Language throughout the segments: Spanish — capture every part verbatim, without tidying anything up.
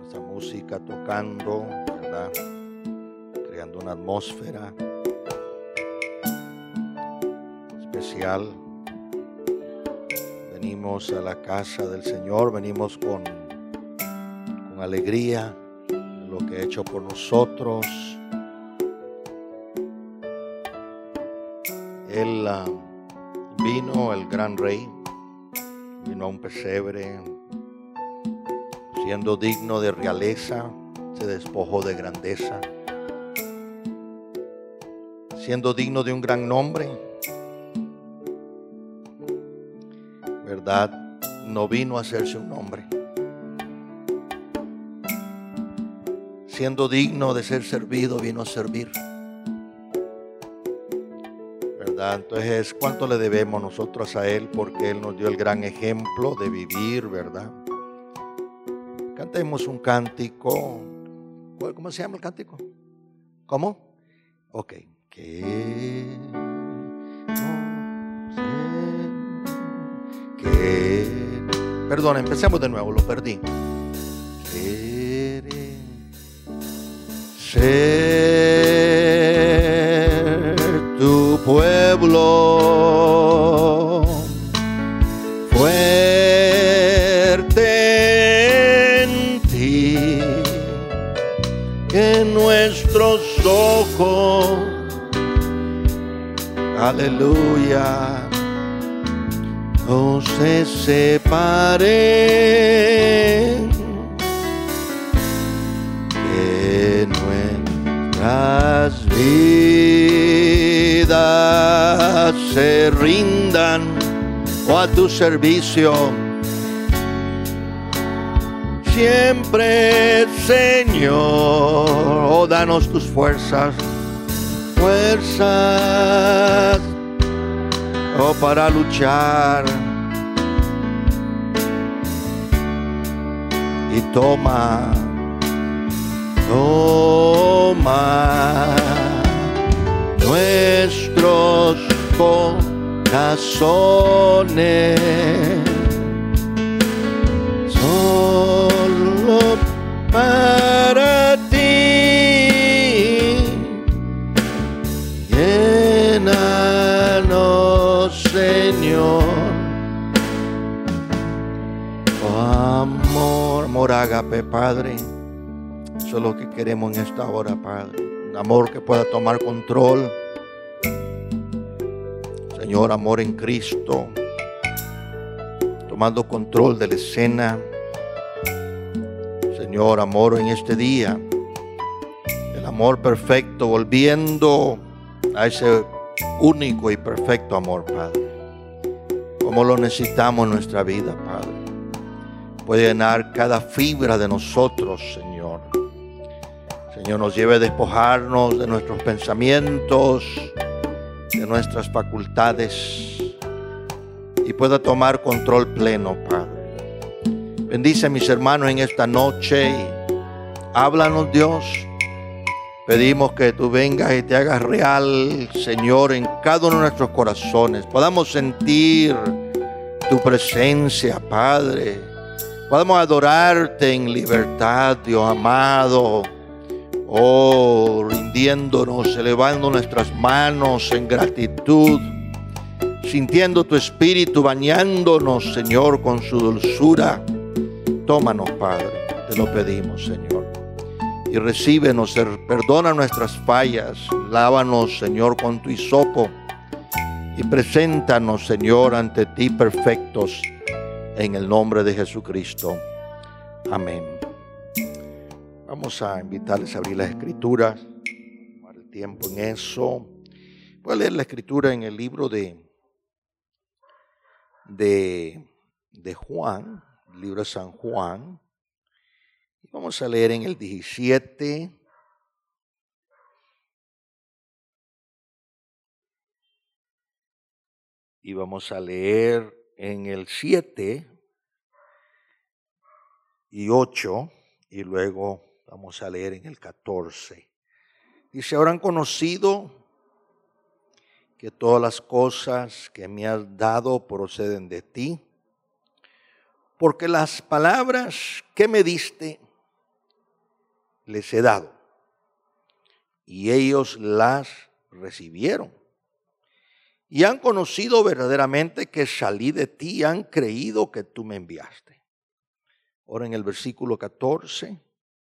esa música tocando, ¿verdad? Creando una atmósfera especial. Venimos a la casa del Señor, venimos con, con alegría en lo que ha hecho por nosotros. Él uh, vino, el gran rey, vino a un pesebre, siendo digno de realeza, se despojó de grandeza, siendo digno de un gran nombre, ¿verdad? No vino a hacerse un nombre, siendo digno de ser servido, vino a servir, ¿verdad? Entonces, ¿cuánto le debemos nosotros a Él? Porque Él nos dio el gran ejemplo de vivir, ¿verdad? Cantemos un cántico. ¿Cómo se llama el cántico? ¿Cómo? Ok. Que no sé que... Perdón, empecemos de nuevo, lo perdí. Quiere ser tu pueblo fuerte en ti, que nuestros ojos, aleluya, no se separen, que nuestras vidas se rindan o a tu servicio. Siempre, Señor, oh, danos tus fuerzas, fuerzas, oh, para luchar. Y toma, toma nuestros corazones, solo para ti. Llénanos, Señor. Oh, amor, amor ágape, Padre. Eso es lo que queremos en esta hora, Padre. Un amor que pueda tomar control. Señor, amor en Cristo, tomando control de la escena. Señor, amor en este día, el amor perfecto, volviendo a ese único y perfecto amor, Padre. Como lo necesitamos en nuestra vida, Padre. Puede llenar cada fibra de nosotros, Señor. Señor, nos lleve a despojarnos de nuestros pensamientos, de nuestras facultades, y pueda tomar control pleno, Padre. Bendice a mis hermanos en esta noche y háblanos, Dios. Pedimos que tú vengas y te hagas real, Señor, en cada uno de nuestros corazones. Podamos sentir tu presencia, Padre. Podamos adorarte en libertad, Dios amado. Oh, rindiéndonos, elevando nuestras manos en gratitud, sintiendo tu espíritu, bañándonos, Señor, con su dulzura. Tómanos, Padre, te lo pedimos, Señor. Y recíbenos, perdona nuestras fallas, lávanos, Señor, con tu hisopo. Y preséntanos, Señor, ante ti perfectos, en el nombre de Jesucristo. Amén. Vamos a invitarles a abrir las escrituras, tomar el tiempo en eso. Voy a leer la escritura en el libro de, de, de Juan, el libro de San Juan. Y vamos a leer en el diecisiete. Y vamos a leer en el siete y ocho. Y luego vamos a leer en el catorce. Dice: ahora han conocido que todas las cosas que me has dado proceden de ti, porque las palabras que me diste les he dado, y ellos las recibieron. Y han conocido verdaderamente que salí de ti y han creído que tú me enviaste. Ahora en el versículo catorce,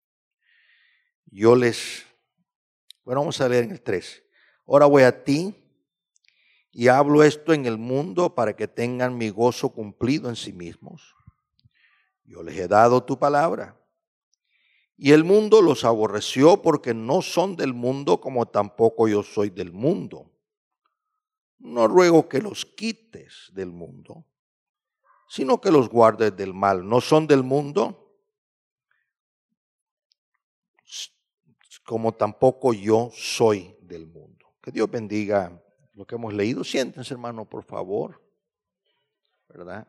yo les, bueno, vamos a leer en el trece. Ahora voy a ti y hablo esto en el mundo para que tengan mi gozo cumplido en sí mismos. Yo les he dado tu palabra. Y el mundo los aborreció porque no son del mundo como tampoco yo soy del mundo. No ruego que los quites del mundo, sino que los guardes del mal. No son del mundo, como tampoco yo soy del mundo. Que Dios bendiga lo que hemos leído. Siéntense, hermano, por favor. ¿Verdad?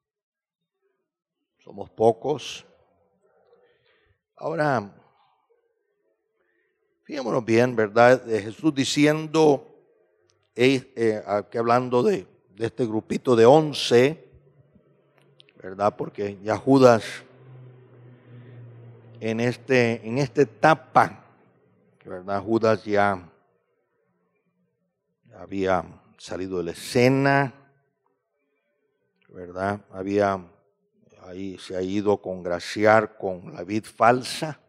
Somos pocos. Ahora, fijémonos bien, ¿verdad? De Jesús diciendo, eh, eh, aquí hablando de, de este grupito de once, ¿verdad? Porque ya Judas en, este, en esta etapa, ¿verdad? Judas ya había salido de la escena, ¿verdad? Había, ahí se ha ido a congraciar con la vid falsa.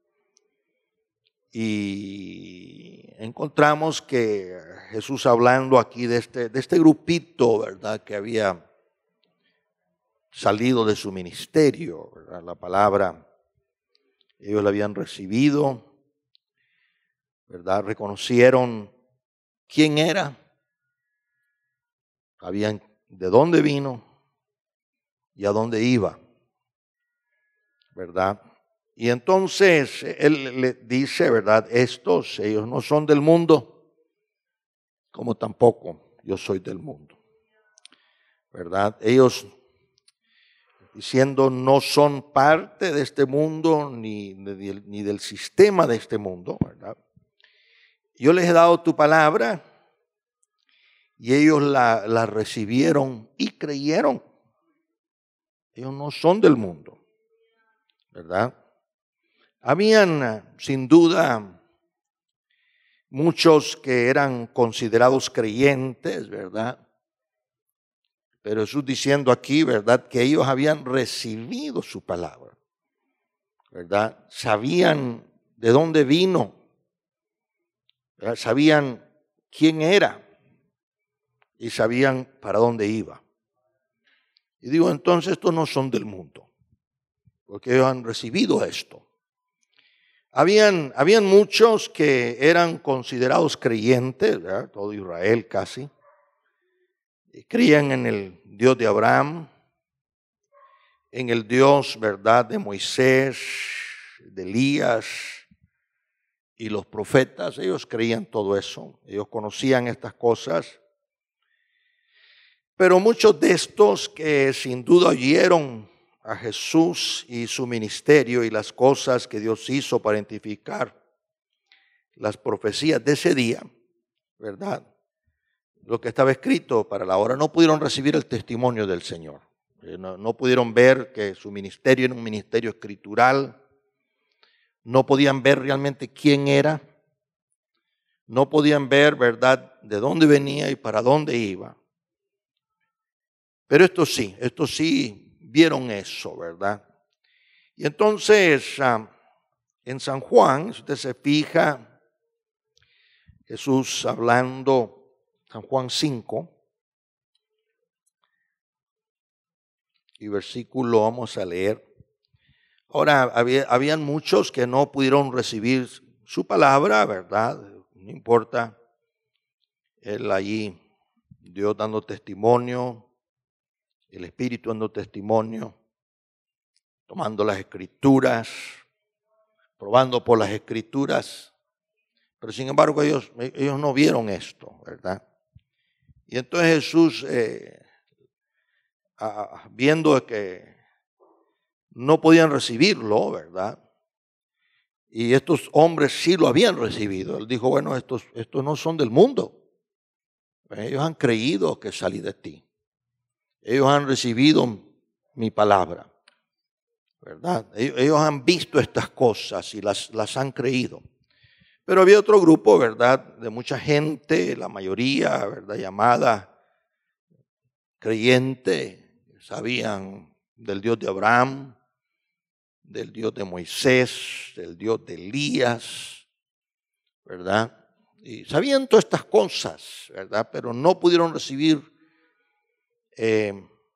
Y encontramos que Jesús hablando aquí de este, de este grupito, ¿verdad? Que había salido de su ministerio, ¿verdad? La palabra, ellos la habían recibido, ¿verdad? Reconocieron quién era, sabían de dónde vino y a dónde iba, ¿verdad? Y entonces él le dice, ¿verdad? Estos, ellos no son del mundo, como tampoco yo soy del mundo, ¿verdad? Ellos diciendo no son parte de este mundo ni, ni, ni del sistema de este mundo, ¿verdad? Yo les he dado tu palabra y ellos la, la recibieron y creyeron. Ellos no son del mundo, ¿verdad? Habían sin duda muchos que eran considerados creyentes, ¿verdad? Pero Jesús diciendo aquí, ¿verdad? Que ellos habían recibido su palabra, ¿verdad? Sabían de dónde vino, ¿verdad? Sabían quién era y sabían para dónde iba. Y digo, entonces estos no son del mundo, porque ellos han recibido esto. Habían, habían muchos que eran considerados creyentes, ¿verdad? Todo Israel casi. Creían en el Dios de Abraham, en el Dios, ¿verdad?, de Moisés, de Elías y los profetas. Ellos creían todo eso, ellos conocían estas cosas. Pero muchos de estos que sin duda oyeron a Jesús y su ministerio y las cosas que Dios hizo para identificar las profecías de ese día, ¿verdad?, lo que estaba escrito para la hora, no pudieron recibir el testimonio del Señor. No, no pudieron ver que su ministerio era un ministerio escritural. No podían ver realmente quién era. No podían ver, ¿verdad?, de dónde venía y para dónde iba. Pero estos sí, estos sí vieron eso, ¿verdad? Y entonces, en San Juan, si usted se fija, Jesús hablando, San Juan cinco, y versículo vamos a leer. Ahora, había, habían muchos que no pudieron recibir su palabra, ¿verdad? No importa, él allí, Dios dando testimonio, el Espíritu dando testimonio, tomando las Escrituras, probando por las Escrituras, pero sin embargo ellos, ellos no vieron esto, ¿verdad? Y entonces Jesús, eh, a, viendo que no podían recibirlo, ¿verdad? Y estos hombres sí lo habían recibido. Él dijo, bueno, estos, estos no son del mundo. Ellos han creído que salí de ti. Ellos han recibido mi palabra, ¿verdad? Ellos, ellos han visto estas cosas y las, las han creído. Pero había otro grupo, ¿verdad?, de mucha gente, la mayoría, ¿verdad?, llamada creyente, sabían del Dios de Abraham, del Dios de Moisés, del Dios de Elías, ¿verdad? Y sabían todas estas cosas, ¿verdad? Pero no pudieron recibir eh,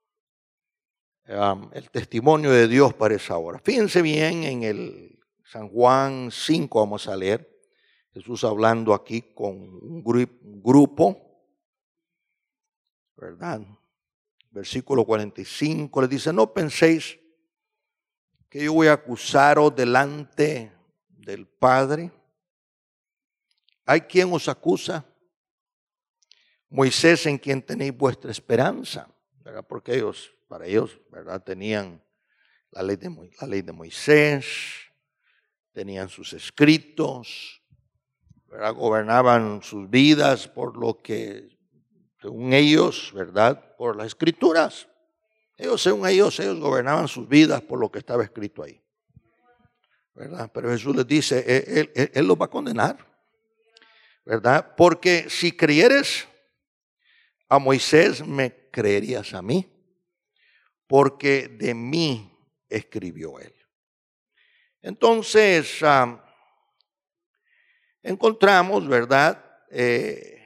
um, el testimonio de Dios para esa hora. Fíjense bien en el San Juan cinco, vamos a leer. Jesús hablando aquí con un grupo, ¿verdad? Versículo cuarenta y cinco le dice: no penséis que yo voy a acusaros delante del Padre. ¿Hay quien os acusa? Moisés, en quien tenéis vuestra esperanza, ¿verdad? Porque ellos, para ellos, ¿verdad?, tenían la ley de, la ley de Moisés, tenían sus escritos, ¿verdad?, gobernaban sus vidas por lo que, según ellos, ¿verdad?, por las escrituras. Ellos, según ellos, ellos gobernaban sus vidas por lo que estaba escrito ahí, ¿verdad? Pero Jesús les dice, Él, él, él los va a condenar, ¿verdad? Porque si creyeres a Moisés, me creerías a mí, porque de mí escribió él. Entonces, um, encontramos, ¿verdad?, Eh,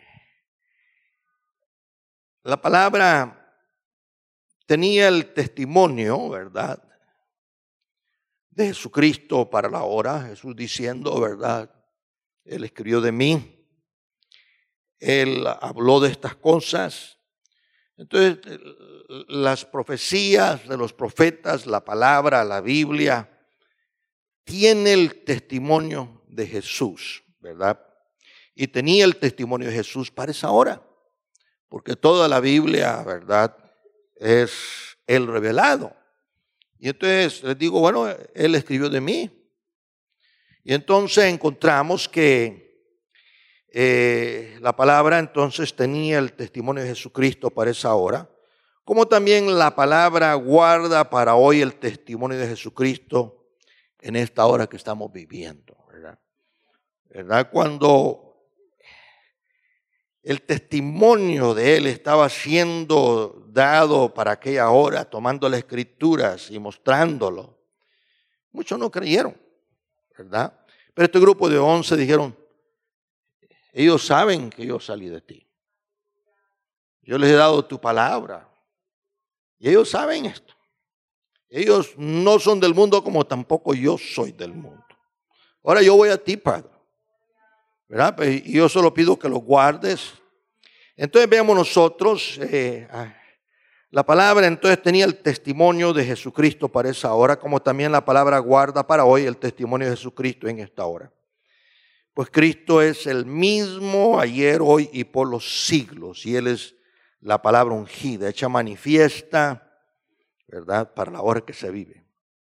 la palabra tenía el testimonio, ¿verdad?, de Jesucristo para la hora. Jesús diciendo, ¿verdad?, Él escribió de mí. Él habló de estas cosas. Entonces, las profecías de los profetas, la palabra, la Biblia, tiene el testimonio de Jesús, ¿verdad? Y tenía el testimonio de Jesús para esa hora, porque toda la Biblia, ¿verdad?, es el revelado. Y entonces les digo, bueno, Él escribió de mí. Y entonces encontramos que eh, la palabra entonces tenía el testimonio de Jesucristo para esa hora, como también la palabra guarda para hoy el testimonio de Jesucristo en esta hora que estamos viviendo, ¿verdad? ¿Verdad? Cuando el testimonio de Él estaba siendo dado para aquella hora, tomando las escrituras y mostrándolo, muchos no creyeron, ¿verdad? Pero este grupo de once dijeron, ellos saben que yo salí de ti. Yo les he dado tu palabra. Y ellos saben esto. Ellos no son del mundo como tampoco yo soy del mundo. Ahora yo voy a ti, Padre, ¿verdad? Y yo solo pido que los guardes. Entonces veamos nosotros, eh, la palabra entonces tenía el testimonio de Jesucristo para esa hora, como también la palabra guarda para hoy el testimonio de Jesucristo en esta hora. Pues Cristo es el mismo ayer, hoy y por los siglos. Y Él es la palabra ungida, hecha manifiesta, ¿verdad?, para la hora que se vive.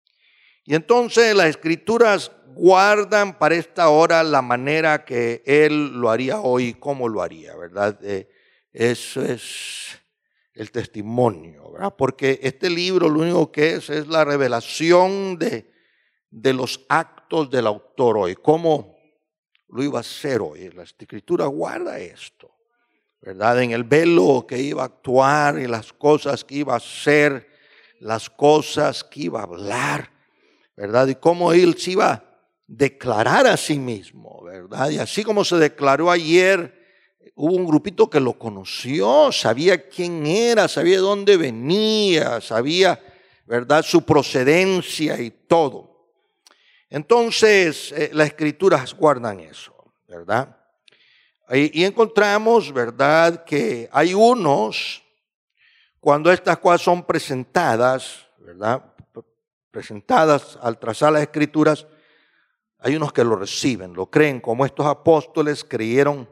Y entonces las Escrituras guardan para esta hora la manera que Él lo haría hoy, cómo lo haría, ¿verdad? Eh, eso es el testimonio, ¿verdad? Porque este libro lo único que es es la revelación de, de los actos del autor hoy, cómo lo iba a hacer hoy. La Escritura guarda esto, ¿verdad? En el velo que iba a actuar y las cosas que iba a hacer, las cosas que iba a hablar, ¿verdad? Y cómo Él se iba a declarar a sí mismo, ¿verdad? Y así como se declaró ayer, hubo un grupito que lo conoció, sabía quién era, sabía de dónde venía, sabía, ¿verdad?, su procedencia y todo. Entonces, eh, las Escrituras guardan eso, ¿verdad? Y, y encontramos, ¿verdad?, que hay unos, cuando estas cosas son presentadas, ¿verdad?, presentadas al trazar las Escrituras, hay unos que lo reciben, lo creen, como estos apóstoles creyeron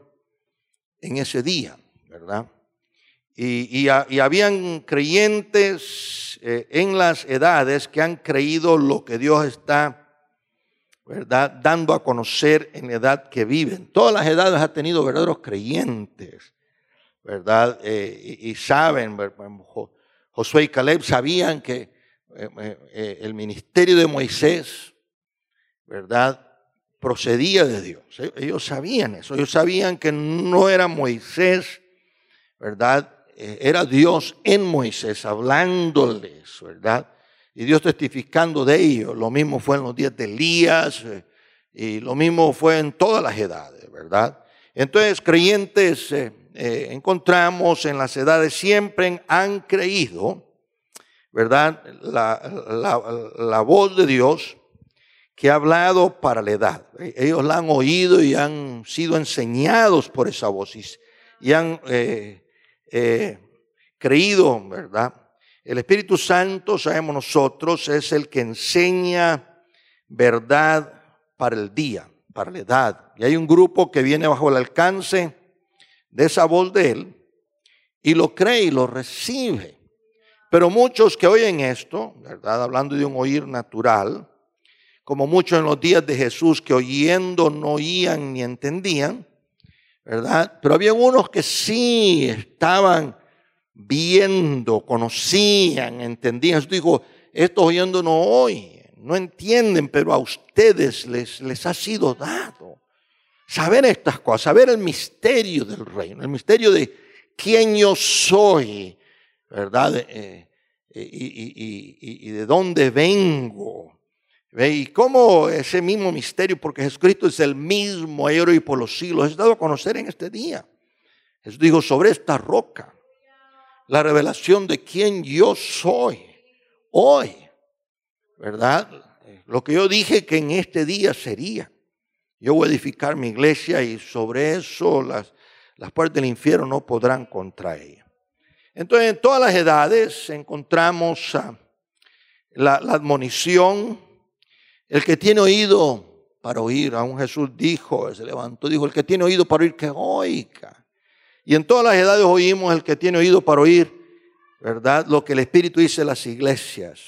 en ese día, ¿verdad? Y, y, y habían creyentes eh, en las edades que han creído lo que Dios está, ¿verdad?, dando a conocer en la edad que viven. Todas las edades ha tenido verdaderos creyentes, ¿verdad? Eh, y, y saben, Josué y Caleb sabían que eh, eh, el ministerio de Moisés, ¿verdad?, procedía de Dios. Ellos sabían eso, ellos sabían que no era Moisés, ¿verdad?, eh, era Dios en Moisés hablándoles, ¿verdad?, y Dios testificando de ellos. Lo mismo fue en los días de Elías, eh, y lo mismo fue en todas las edades, ¿verdad? Entonces, creyentes eh, eh, encontramos en las edades siempre han creído, ¿verdad?, la, la, la voz de Dios que ha hablado para la edad. Ellos la han oído y han sido enseñados por esa voz y, y han eh, eh, creído, ¿verdad? El Espíritu Santo, sabemos nosotros, es el que enseña verdad para el día, para la edad. Y hay un grupo que viene bajo el alcance de esa voz de Él y lo cree y lo recibe. Pero muchos que oyen esto, ¿verdad?, hablando de un oír natural, como muchos en los días de Jesús que oyendo no oían ni entendían, ¿verdad? Pero había unos que sí estaban viendo, conocían, entendían. Jesús dijo, estos oyendo no oyen, no entienden, pero a ustedes les, les ha sido dado saber estas cosas, saber el misterio del reino, el misterio de quién yo soy, ¿verdad? Eh, y, y, y, y de dónde vengo. ¿Ve? Y cómo ese mismo misterio, porque Jesucristo es el mismo ayer y por los siglos, es dado a conocer en este día. Jesús dijo, sobre esta roca, la revelación de quién yo soy hoy, ¿verdad? Lo que yo dije que en este día sería. Yo voy a edificar mi iglesia y sobre eso las, las puertas del infierno no podrán contra ella. Entonces, en todas las edades encontramos uh, la, la admonición. El que tiene oído para oír, aún Jesús dijo, se levantó, dijo, el que tiene oído para oír, que oiga. Y en todas las edades oímos el que tiene oído para oír, ¿verdad?, lo que el Espíritu dice en las iglesias.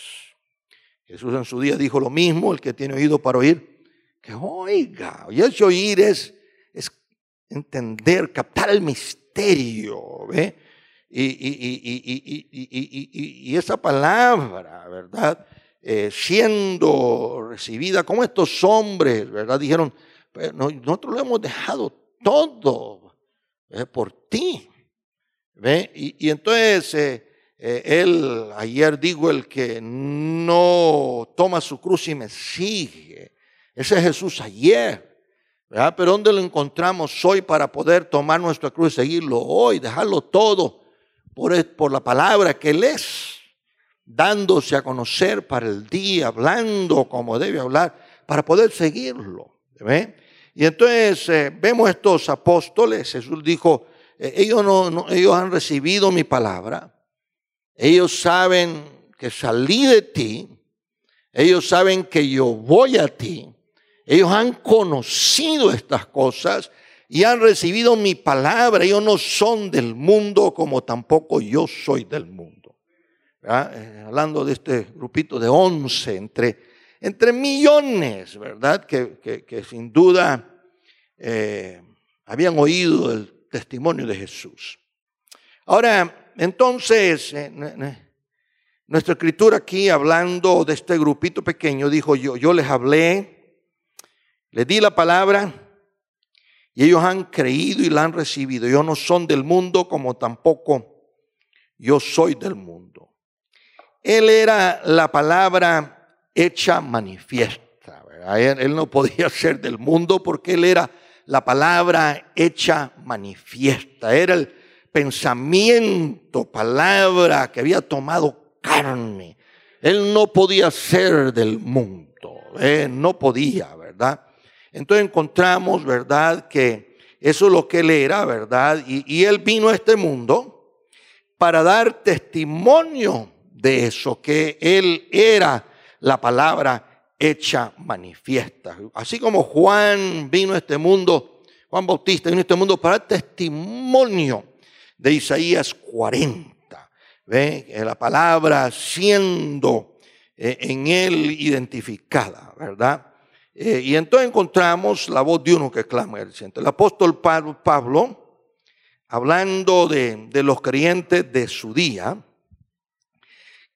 Jesús en su día dijo lo mismo, el que tiene oído para oír, que oiga. Y ese oír es, es entender, captar el misterio, ¿ve? Y, y, y, y, y, y, y, y esa palabra, ¿verdad?, eh, siendo recibida, como estos hombres, ¿verdad?, dijeron, nosotros lo hemos dejado todo eh, por ti. ¿Ve? Y, y entonces eh, eh, él, ayer digo, el que no toma su cruz y me sigue, ese es Jesús ayer, ¿verdad? Pero ¿dónde lo encontramos hoy para poder tomar nuestra cruz y seguirlo hoy, dejarlo todo por, por la palabra que Él es, dándose a conocer para el día, hablando como debe hablar, para poder seguirlo? ¿Ve? Y entonces eh, vemos estos apóstoles. Jesús dijo, eh, ellos, no, no, ellos han recibido mi palabra, ellos saben que salí de ti, ellos saben que yo voy a ti, ellos han conocido estas cosas y han recibido mi palabra. Ellos no son del mundo como tampoco yo soy del mundo. Eh, hablando de este grupito de once, entre, entre millones, ¿verdad? Que, que, que sin duda eh, habían oído el testimonio de Jesús. Ahora, entonces, eh, nuestra escritura aquí, hablando de este grupito pequeño, dijo, yo, yo les hablé, les di la palabra y ellos han creído y la han recibido. Ellos no son del mundo como tampoco yo soy del mundo. Él era la palabra hecha manifiesta, ¿verdad? Él, él no podía ser del mundo porque él era la palabra hecha manifiesta. Era el pensamiento, palabra que había tomado carne. Él no podía ser del mundo, ¿eh? No podía, ¿verdad? Entonces encontramos, ¿verdad?, que eso es lo que él era, ¿verdad? Y, y él vino a este mundo para dar testimonio de eso, que él era la palabra hecha manifiesta. Así como Juan vino a este mundo, Juan Bautista vino a este mundo para dar testimonio de Isaías cuarenta. ¿Ve? La palabra siendo eh, en él identificada, ¿verdad? Eh, y entonces encontramos la voz de uno que clama en el cielo. El apóstol Pablo, Pablo hablando de, de los creyentes de su día,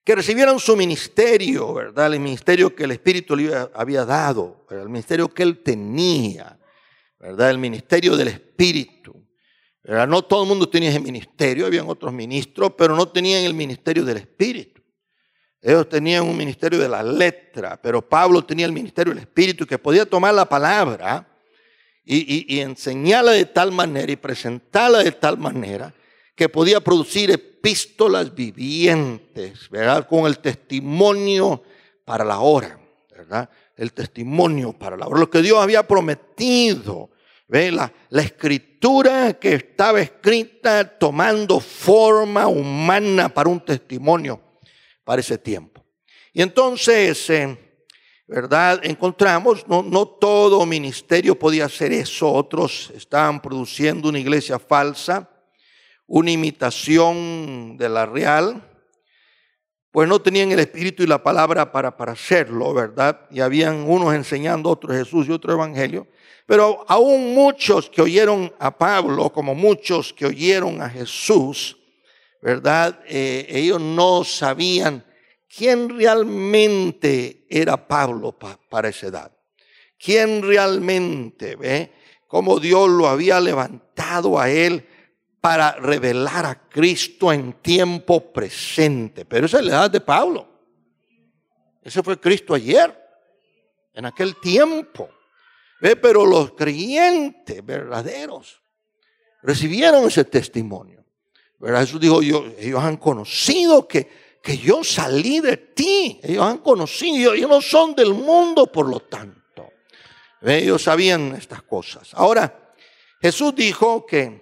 que recibieran su ministerio, ¿verdad? El ministerio que el Espíritu le había dado, ¿verdad? El ministerio que él tenía, ¿verdad? El ministerio del Espíritu, ¿verdad? No todo el mundo tenía ese ministerio, habían otros ministros, pero no tenían el ministerio del Espíritu. Ellos tenían un ministerio de la letra, pero Pablo tenía el ministerio del Espíritu, que podía tomar la palabra y, y, y enseñarla de tal manera y presentarla de tal manera que podía producir epístolas vivientes, ¿verdad? Con el testimonio para la hora, ¿verdad? El testimonio para la hora. Lo que Dios había prometido, ¿ve? La, la escritura que estaba escrita tomando forma humana para un testimonio para ese tiempo. Y entonces, eh, ¿verdad? Encontramos, no, no todo ministerio podía hacer eso. Otros estaban produciendo una iglesia falsa, una imitación de la real, pues no tenían el Espíritu y la palabra para, para hacerlo, ¿verdad? Y habían unos enseñando, otros Jesús y otro evangelio. Pero aún muchos que oyeron a Pablo, como muchos que oyeron a Jesús, ¿verdad? Eh, ellos no sabían quién realmente era Pablo pa, para esa edad. Quién realmente, ¿ve? Cómo Dios lo había levantado a él para revelar a Cristo en tiempo presente. Pero esa es la edad de Pablo. Ese fue Cristo ayer, en aquel tiempo. ¿Ve? Pero los creyentes verdaderos recibieron ese testimonio, ¿verdad? Jesús dijo, yo, ellos han conocido que, que yo salí de ti. Ellos han conocido, ellos no son del mundo, por lo tanto. ¿Ve? Ellos sabían estas cosas. Ahora, Jesús dijo que,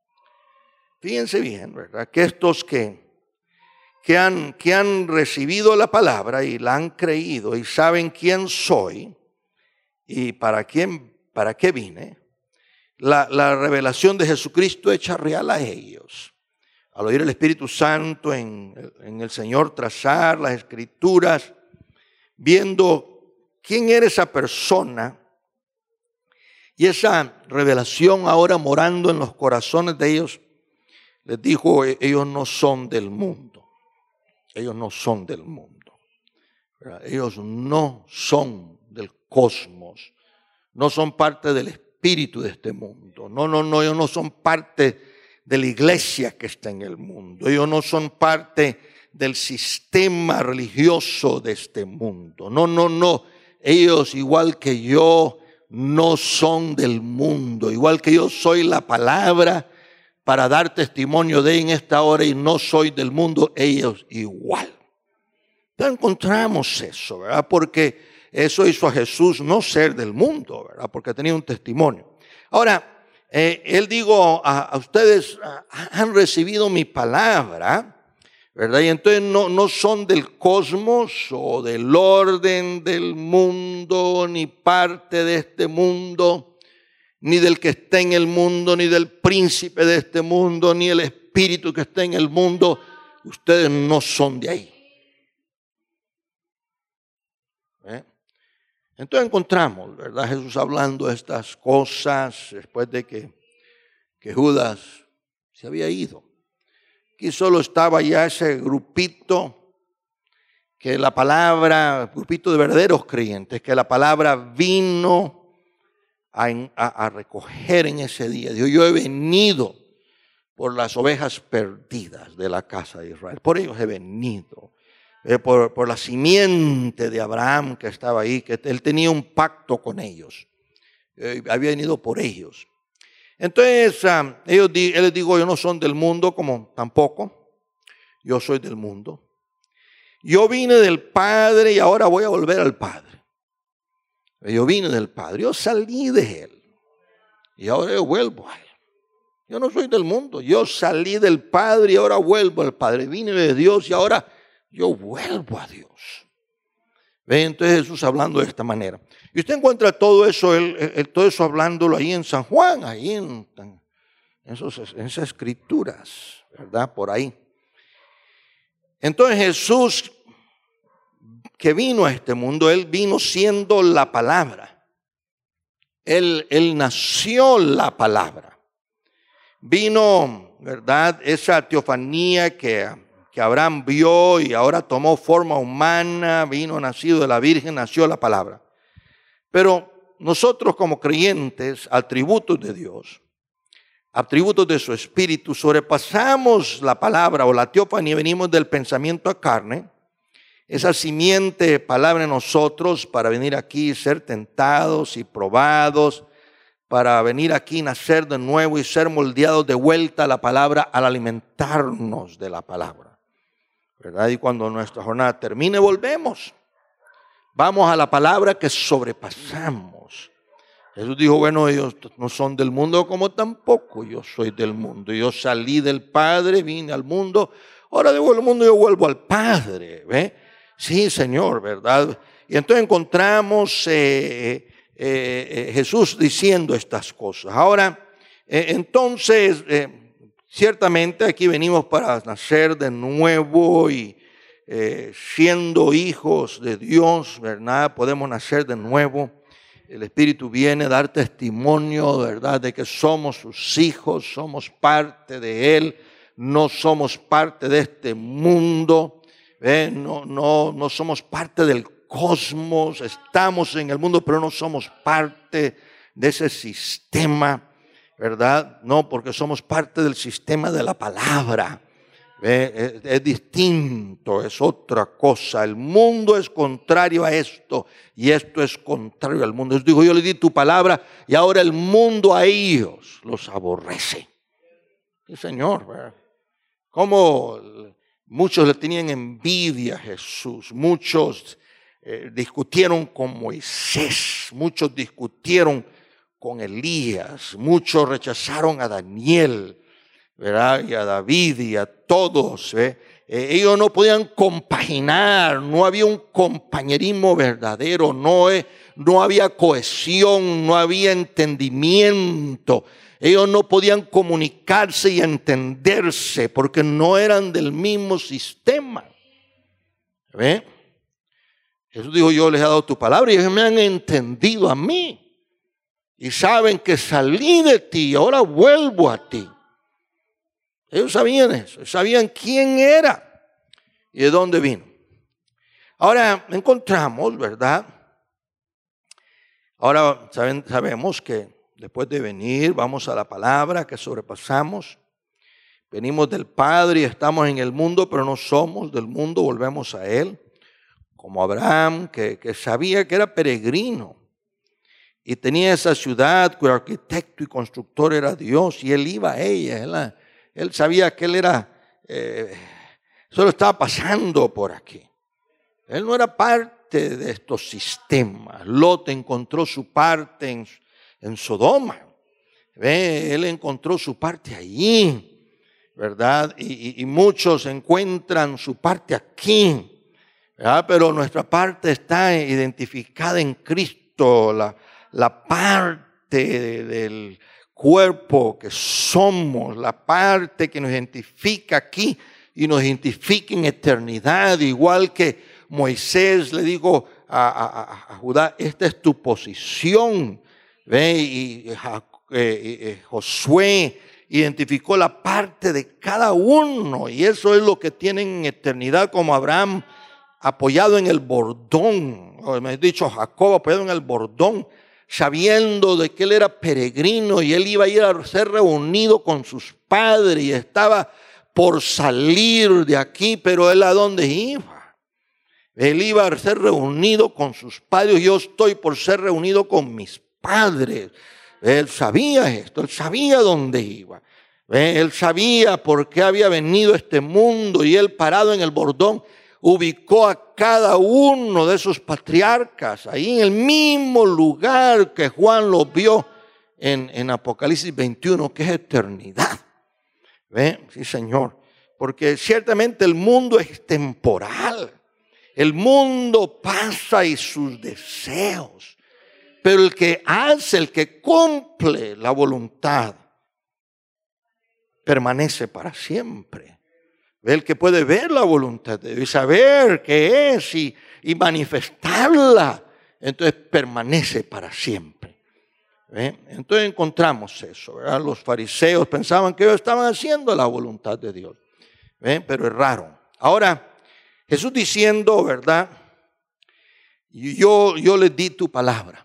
fíjense bien, ¿verdad? Que estos que, que, han, que han recibido la palabra y la han creído y saben quién soy y para quién, para qué vine, la, la revelación de Jesucristo hecha real a ellos. Al oír el Espíritu Santo en, en el Señor trazar las Escrituras, viendo quién era esa persona y esa revelación ahora morando en los corazones de ellos, les dijo, ellos no son del mundo. Ellos no son del mundo. ¿Verdad? Ellos no son del cosmos. No son parte del espíritu de este mundo. No, no, no. Ellos no son parte de la iglesia que está en el mundo. Ellos no son parte del sistema religioso de este mundo. No, no, no. Ellos, igual que yo, no son del mundo. Igual que yo soy la palabra para dar testimonio de en esta hora y no soy del mundo, ellos igual. Ya encontramos eso, ¿verdad? Porque eso hizo a Jesús no ser del mundo, ¿verdad? Porque tenía un testimonio. Ahora, eh, él digo, a, a ustedes a, han recibido mi palabra, ¿verdad? Y entonces no, no son del cosmos o del orden del mundo, ni parte de este mundo, ni del que está en el mundo, ni del príncipe de este mundo, ni el espíritu que está en el mundo. Ustedes no son de ahí. ¿Eh? Entonces encontramos, ¿verdad? Jesús hablando de estas cosas después de que, que Judas se había ido. Aquí solo estaba ya ese grupito que la palabra, grupito de verdaderos creyentes, que la palabra vino A, a, a recoger en ese día. Dijo, yo he venido por las ovejas perdidas de la casa de Israel. Por ellos he venido. Eh, por, por la simiente de Abraham que estaba ahí, que él tenía un pacto con ellos. Eh, había venido por ellos. Entonces, uh, ellos, él les dijo, ellos no son del mundo, como tampoco. Yo soy del mundo. Yo vine del Padre y ahora voy a volver al Padre. Yo vine del Padre, yo salí de Él y ahora yo vuelvo a Él. Yo no soy del mundo, yo salí del Padre y ahora vuelvo al Padre. Vine de Dios y ahora yo vuelvo a Dios. ¿Ve? Entonces Jesús hablando de esta manera. Y usted encuentra todo eso, él, él, todo eso hablándolo ahí en San Juan, ahí en, en, esos, en esas escrituras, ¿verdad? Por ahí. Entonces Jesús, que vino a este mundo, Él vino siendo la palabra. Él, él nació la palabra. Vino, ¿verdad? Esa teofanía que, que que Abraham vio y ahora tomó forma humana, vino nacido de la Virgen, nació la palabra. Pero nosotros como creyentes, atributos de Dios, atributos de su Espíritu, sobrepasamos la palabra o la teofanía, venimos del pensamiento a carne, esa simiente palabra en nosotros para venir aquí y ser tentados y probados, para venir aquí, nacer de nuevo y ser moldeados de vuelta a la palabra al alimentarnos de la palabra, ¿verdad? Y cuando nuestra jornada termine, volvemos. Vamos a la palabra que sobrepasamos. Jesús dijo, bueno, ellos no son del mundo como tampoco yo soy del mundo. Yo salí del Padre, vine al mundo, ahora devuelvo al mundo y yo vuelvo al Padre. ¿Ve? Sí, Señor, ¿verdad? Y entonces encontramos eh, eh, eh, Jesús diciendo estas cosas. Ahora, eh, entonces, eh, ciertamente aquí venimos para nacer de nuevo y eh, siendo hijos de Dios, ¿verdad? Podemos nacer de nuevo. El Espíritu viene a dar testimonio, ¿verdad?, de que somos sus hijos, somos parte de Él, no somos parte de este mundo, ¿eh? no, no, no somos parte del cosmos, estamos en el mundo, pero no somos parte de ese sistema, ¿verdad? No, porque somos parte del sistema de la palabra. Es, es distinto, es otra cosa. El mundo es contrario a esto y esto es contrario al mundo. Digo, yo le di tu palabra y ahora el mundo a ellos los aborrece. Sí, Señor, ¿verdad? Como muchos le tenían envidia a Jesús, muchos eh, discutieron con Moisés, muchos discutieron con Elías, muchos rechazaron a Daniel, ¿verdad? Y a David y a todos, ¿eh? Eh, ellos no podían compaginar, no había un compañerismo verdadero, no, eh, no había cohesión, no había entendimiento. Ellos no podían comunicarse y entenderse porque no eran del mismo sistema. ¿Ve? Jesús dijo, yo les he dado tu palabra y ellos me han entendido a mí. Y saben que salí de ti y ahora vuelvo a ti. Ellos sabían eso, sabían quién era y de dónde vino. Ahora encontramos, ¿verdad? Ahora saben, sabemos que después de venir, vamos a la palabra que sobrepasamos. Venimos del Padre y estamos en el mundo, pero no somos del mundo, volvemos a Él. Como Abraham, que, que sabía que era peregrino y tenía esa ciudad cuyo arquitecto y constructor era Dios y Él iba a ella, Él, él sabía que Él era, eh, solo estaba pasando por aquí. Él no era parte de estos sistemas. Lot encontró su parte en, en Sodoma. ¿Ve? Él encontró su parte allí, ¿verdad? Y, y, y muchos encuentran su parte aquí, ¿verdad? Pero nuestra parte está identificada en Cristo, la, la parte de, del cuerpo que somos, la parte que nos identifica aquí y nos identifica en eternidad, igual que Moisés le dijo a, a, a Judá, esta es tu posición. ¿Ve? Y, y, y, y Josué identificó la parte de cada uno y eso es lo que tienen en eternidad, como Abraham apoyado en el bordón, o me he dicho Jacob apoyado en el bordón, sabiendo de que él era peregrino y él iba a ir a ser reunido con sus padres y estaba por salir de aquí, pero él a dónde iba. Él iba a ser reunido con sus padres. Yo estoy por ser reunido con mis padres. Él sabía esto, él sabía dónde iba. Él sabía por qué había venido a este mundo y él parado en el bordón ubicó a cada uno de esos patriarcas ahí en el mismo lugar que Juan los vio en, en Apocalipsis veintiuno, que es eternidad. ¿Ve? Sí, Señor. Porque ciertamente el mundo es temporal. El mundo pasa y sus deseos. Pero el que hace, el que cumple la voluntad, permanece para siempre. El que puede ver la voluntad de Dios y saber qué es y, y manifestarla, entonces permanece para siempre. ¿Ve? Entonces encontramos eso, ¿verdad? Los fariseos pensaban que ellos estaban haciendo la voluntad de Dios, ¿ve? Pero erraron. Ahora, Jesús diciendo, ¿verdad? Yo, yo les di tu palabra.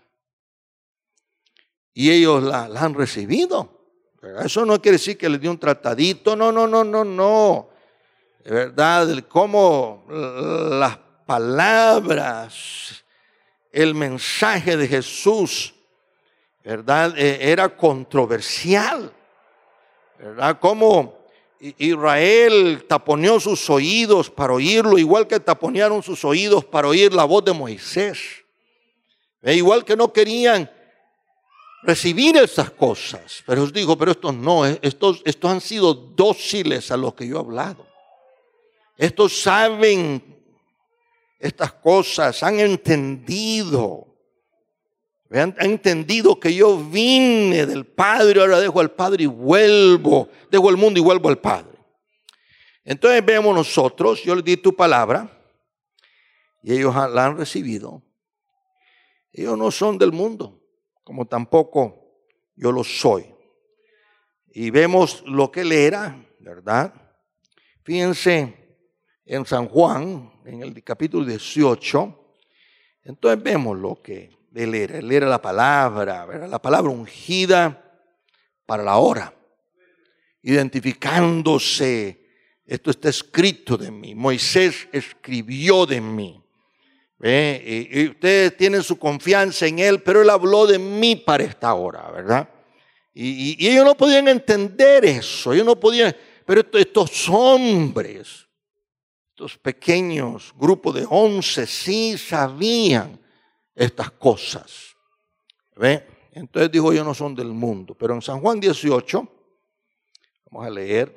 Y ellos la, la han recibido. ¿Verdad? Eso no quiere decir que les dio un tratadito. No, no, no, no, no. ¿Verdad? Cómo las palabras, el mensaje de Jesús, ¿verdad? Era controversial. ¿Verdad? Cómo Israel taponeó sus oídos para oírlo, igual que taponearon sus oídos para oír la voz de Moisés. E igual que no querían recibir esas cosas. Pero os digo, pero estos no, estos, estos han sido dóciles a lo que yo he hablado. Estos saben estas cosas, han entendido. Han, han entendido que yo vine del Padre, ahora dejo al Padre y vuelvo. Dejo el mundo y vuelvo al Padre. Entonces vemos nosotros, yo les di tu palabra y ellos la han recibido. Ellos no son del mundo, como tampoco yo lo soy. Y vemos lo que él era, ¿verdad? Fíjense en San Juan, en el capítulo dieciocho, entonces vemos lo que él era. Él era la palabra, ¿verdad? La palabra ungida para la hora, identificándose. Esto está escrito de mí. Moisés escribió de mí. ¿Eh? Y, y ustedes tienen su confianza en él, pero él habló de mí para esta hora, ¿verdad? Y, y, y ellos no podían entender eso. Ellos no podían, pero estos, estos hombres, estos pequeños grupos de once, sí sabían estas cosas. ¿Ve? Entonces dijo, ellos no son del mundo. Pero en San Juan dieciocho, vamos a leer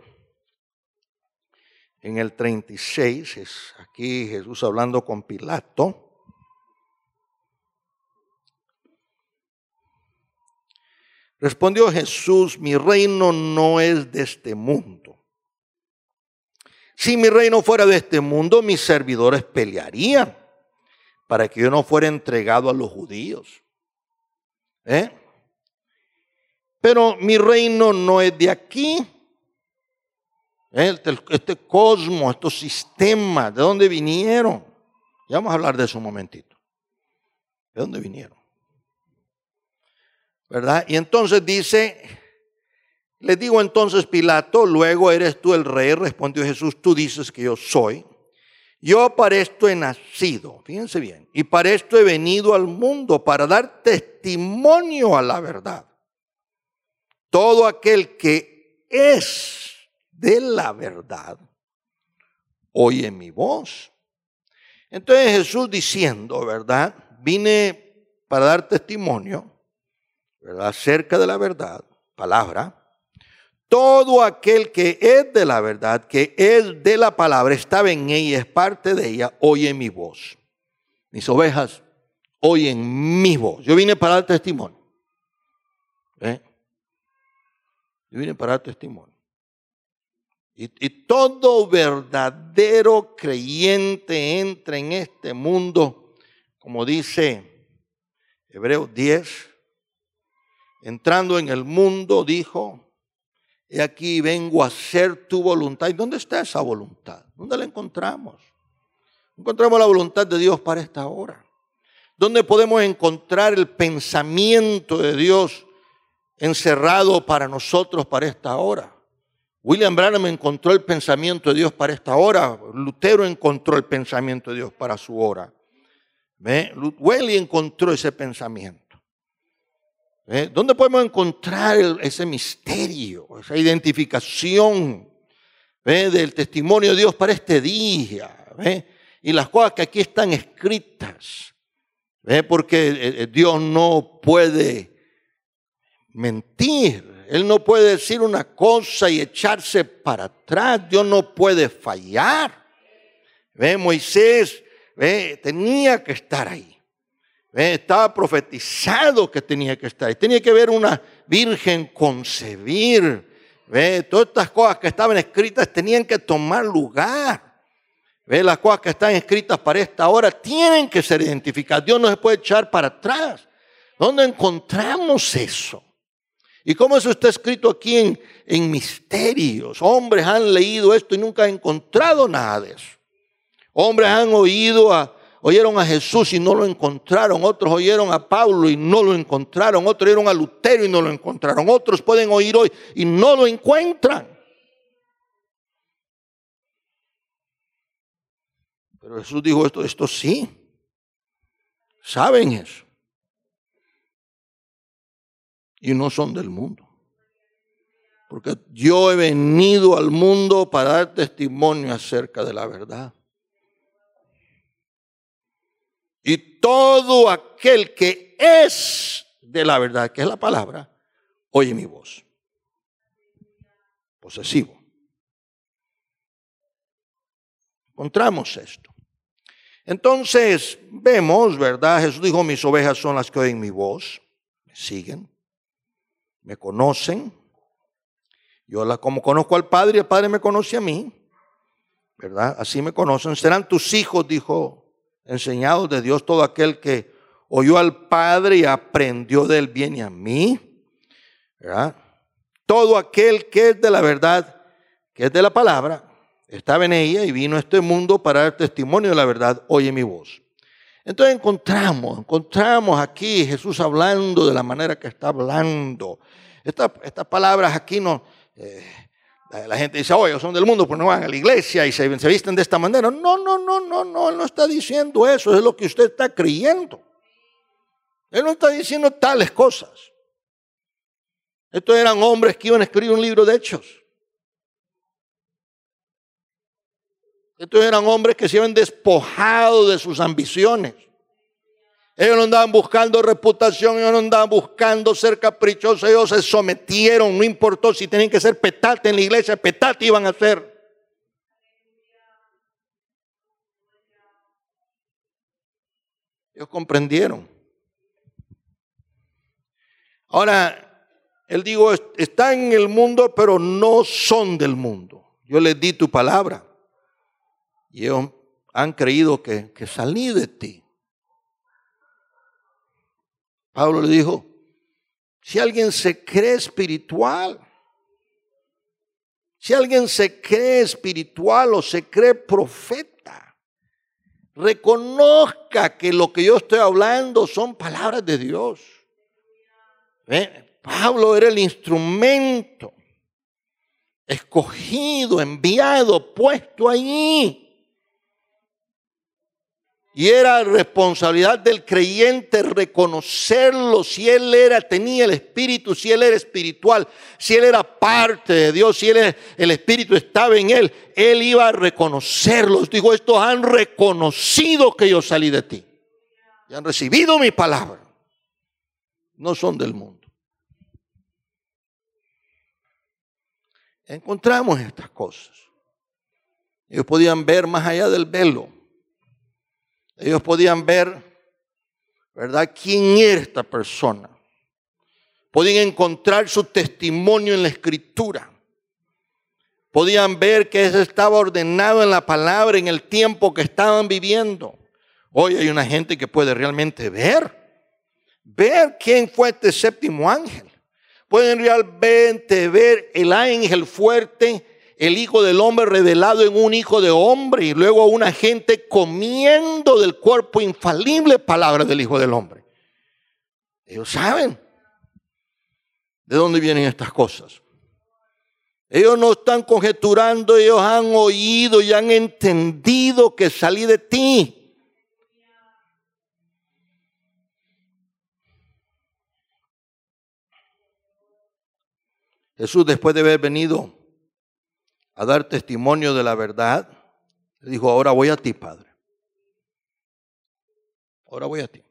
en el treinta y seis, es aquí Jesús hablando con Pilato. Respondió Jesús, mi reino no es de este mundo. Si mi reino fuera de este mundo, mis servidores pelearían para que yo no fuera entregado a los judíos. ¿Eh? Pero mi reino no es de aquí. Este, este cosmos, estos sistemas, ¿de dónde vinieron? Ya vamos a hablar de eso un momentito. ¿De dónde vinieron? ¿Verdad? Y entonces dice, le digo entonces Pilato, luego eres tú el rey, respondió Jesús, tú dices que yo soy. Yo para esto he nacido, fíjense bien, y para esto he venido al mundo, para dar testimonio a la verdad. Todo aquel que es de la verdad oye mi voz. Entonces Jesús diciendo, ¿verdad? Vine para dar testimonio, ¿verdad? Acerca de la verdad, palabra. Todo aquel que es de la verdad, que es de la palabra, estaba en ella, es parte de ella, oye mi voz. Mis ovejas oyen mi voz. Yo vine para dar testimonio. ¿Eh? Yo vine para dar testimonio. Y, y todo verdadero creyente entra en este mundo, como dice Hebreos diez, entrando en el mundo dijo, he aquí vengo a hacer tu voluntad. ¿Y dónde está esa voluntad? ¿Dónde la encontramos? Encontramos la voluntad de Dios para esta hora. ¿Dónde podemos encontrar el pensamiento de Dios encerrado para nosotros para esta hora? William Branham encontró el pensamiento de Dios para esta hora. Lutero encontró el pensamiento de Dios para su hora. ¿Ve? Wesley encontró ese pensamiento. ¿Eh? ¿Dónde podemos encontrar el, ese misterio, esa identificación, ¿ve? Del testimonio de Dios para este día? ¿Ve? Y las cosas que aquí están escritas, ¿ve? Porque Dios no puede mentir. Él no puede decir una cosa y echarse para atrás. Dios no puede fallar. ¿Ve? Moisés, ¿ve? Tenía que estar ahí. Estaba profetizado que tenía que estar ahí. Tenía que ver una virgen concebir. ¿Ve? Todas estas cosas que estaban escritas tenían que tomar lugar. ¿Ve? Las cosas que están escritas para esta hora tienen que ser identificadas. Dios no se puede echar para atrás. ¿Dónde encontramos eso? ¿Y cómo eso está escrito aquí en, en misterios? Hombres han leído esto y nunca han encontrado nada de eso. Hombres han oído a, oyeron a Jesús y no lo encontraron. Otros oyeron a Pablo y no lo encontraron. Otros oyeron a Lutero y no lo encontraron. Otros pueden oír hoy y no lo encuentran. Pero Jesús dijo esto, esto sí. Saben eso. Y no son del mundo. Porque yo he venido al mundo para dar testimonio acerca de la verdad. Y todo aquel que es de la verdad, que es la palabra, oye mi voz. Posesivo. Encontramos esto. Entonces vemos, ¿verdad? Jesús dijo, mis ovejas son las que oyen mi voz, me siguen, me conocen. Yo la, como conozco al Padre, el Padre me conoce a mí, ¿verdad? Así me conocen. Serán tus hijos, dijo, enseñados de Dios, todo aquel que oyó al Padre y aprendió de él viene a mí, ¿verdad? Todo aquel que es de la verdad, que es de la palabra, estaba en ella y vino a este mundo para dar testimonio de la verdad, oye mi voz. Entonces encontramos, encontramos aquí Jesús hablando de la manera que está hablando. Esta, estas palabras aquí no, eh, la, la gente dice, oye, son del mundo, pues no van a la iglesia y se, se visten de esta manera. No, no, no, no, no, él no está diciendo eso, es lo que usted está creyendo. Él no está diciendo tales cosas. Estos eran hombres que iban a escribir un libro de hechos. Estos eran hombres que se habían despojado de sus ambiciones. Ellos no andaban buscando reputación, ellos no andaban buscando ser caprichosos, ellos se sometieron, no importó si tenían que ser petate en la iglesia, petate iban a ser. Ellos comprendieron. Ahora, él dijo, están en el mundo, pero no son del mundo. Yo les di tu palabra. Y ellos han creído que, que salí de ti. Pablo le dijo, si alguien se cree espiritual, si alguien se cree espiritual o se cree profeta, reconozca que lo que yo estoy hablando son palabras de Dios. ¿Eh? Pablo era el instrumento escogido, enviado, puesto allí. Y era responsabilidad del creyente reconocerlo, si él era, tenía el Espíritu, si él era espiritual, si él era parte de Dios, si él, el Espíritu estaba en él, él iba a reconocerlos. Dijo, estos han reconocido que yo salí de ti y han recibido mi palabra. No son del mundo. Encontramos estas cosas. Ellos podían ver más allá del velo. Ellos podían ver, ¿verdad?, quién era esta persona. Podían encontrar su testimonio en la Escritura. Podían ver que eso estaba ordenado en la palabra en el tiempo que estaban viviendo. Hoy hay una gente que puede realmente ver, ver quién fue este séptimo ángel. Pueden realmente ver el ángel fuerte, el Hijo del Hombre revelado en un Hijo de Hombre y luego a una gente comiendo del cuerpo infalible palabra del Hijo del Hombre. Ellos saben de dónde vienen estas cosas. Ellos no están conjeturando, ellos han oído y han entendido que salí de ti. Jesús, después de haber venido a dar testimonio de la verdad, le dijo, ahora voy a ti, Padre. Ahora voy a ti.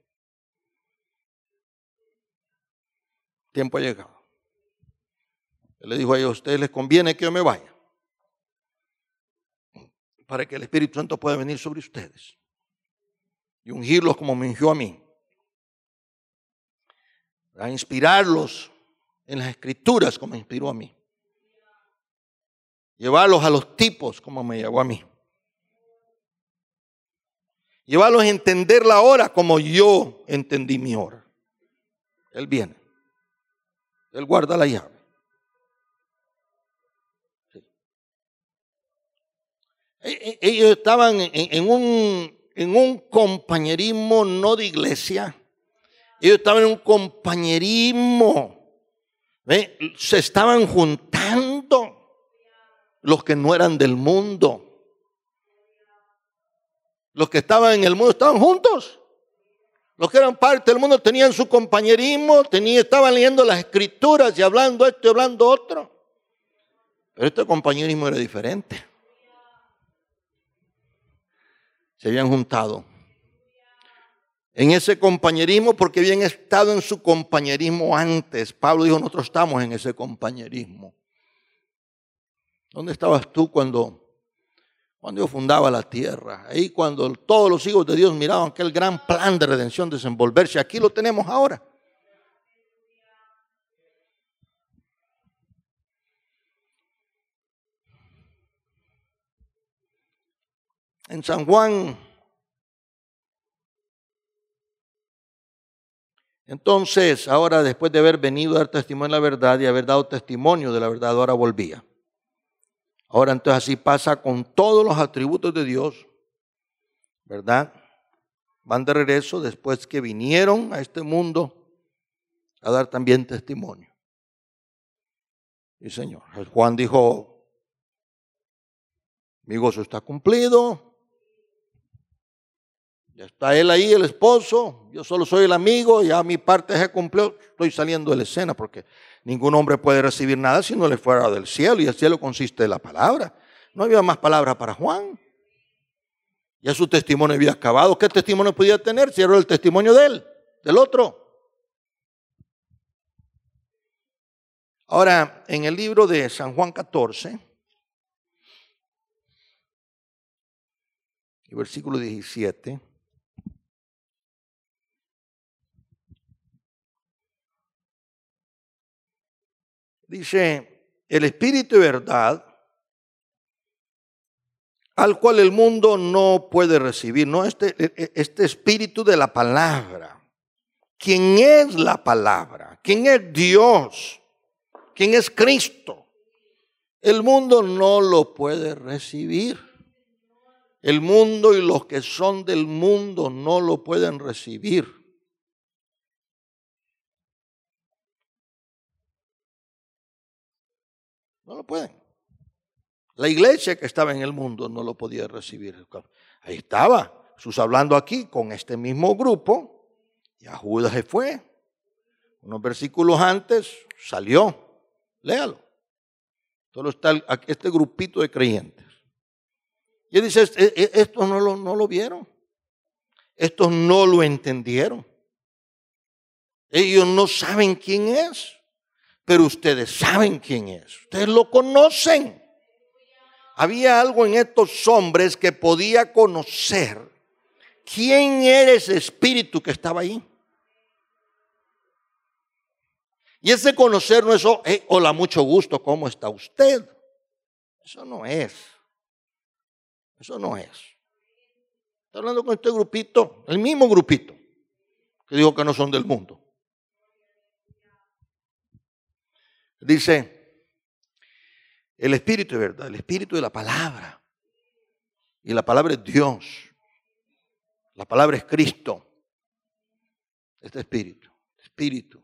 El tiempo ha llegado. Él le dijo a ellos, a ustedes les conviene que yo me vaya, para que el Espíritu Santo pueda venir sobre ustedes y ungirlos como me ungió a mí, a inspirarlos en las Escrituras como me inspiró a mí. Llevarlos a los tipos como me llevó a mí. Llevarlos a entender la hora como yo entendí mi hora. Él viene. Él guarda la llave. Sí. Ellos estaban en un, en un compañerismo no de iglesia. Ellos estaban en un compañerismo. ¿Ve? Se estaban juntando los que no eran del mundo. Los que estaban en el mundo estaban juntos. Los que eran parte del mundo tenían su compañerismo, tenían, estaban leyendo las escrituras y hablando esto y hablando otro. Pero este compañerismo era diferente. Se habían juntado en ese compañerismo porque habían estado en su compañerismo antes. Pablo dijo, nosotros estamos en ese compañerismo. ¿Dónde estabas tú cuando... Cuando Dios fundaba la tierra, ahí cuando todos los hijos de Dios miraban aquel gran plan de redención desenvolverse? Aquí lo tenemos ahora. En San Juan, entonces, ahora después de haber venido a dar testimonio de la verdad y haber dado testimonio de la verdad, ahora volvía. Ahora entonces así pasa con todos los atributos de Dios, ¿verdad? Van de regreso después que vinieron a este mundo a dar también testimonio. Y Señor, Juan dijo, mi gozo está cumplido, ya está él ahí, el esposo, yo solo soy el amigo, ya mi parte se cumplió, estoy saliendo de la escena porque ningún hombre puede recibir nada si no le fuera del cielo, y el cielo consiste de la palabra. No había más palabra para Juan. Ya su testimonio había acabado. ¿Qué testimonio podía tener si era el testimonio de él, del otro? Ahora, en el libro de San Juan catorce, y versículo diecisiete, dice, el Espíritu de verdad, al cual el mundo no puede recibir, no este, este Espíritu de la palabra. ¿Quién es la palabra? ¿Quién es Dios? ¿Quién es Cristo? El mundo no lo puede recibir. El mundo y los que son del mundo no lo pueden recibir. No lo pueden. La iglesia que estaba en el mundo no lo podía recibir. Ahí estaba Jesús hablando aquí con este mismo grupo. Y a Judas se fue. Unos versículos antes salió. Léalo. Solo está este grupito de creyentes. Y él dice, estos no lo, no lo vieron. Estos no lo entendieron. Ellos no saben quién es. Pero ustedes saben quién es. Ustedes lo conocen. Había algo en estos hombres que podía conocer quién era ese espíritu que estaba ahí. Y ese conocer no es, oh, hey, hola, mucho gusto, ¿cómo está usted? Eso no es. Eso no es. Está hablando con este grupito, el mismo grupito, que dijo que no son del mundo. Dice, el Espíritu de verdad, el Espíritu de la palabra. Y la palabra es Dios. La palabra es Cristo. Este Espíritu, Espíritu.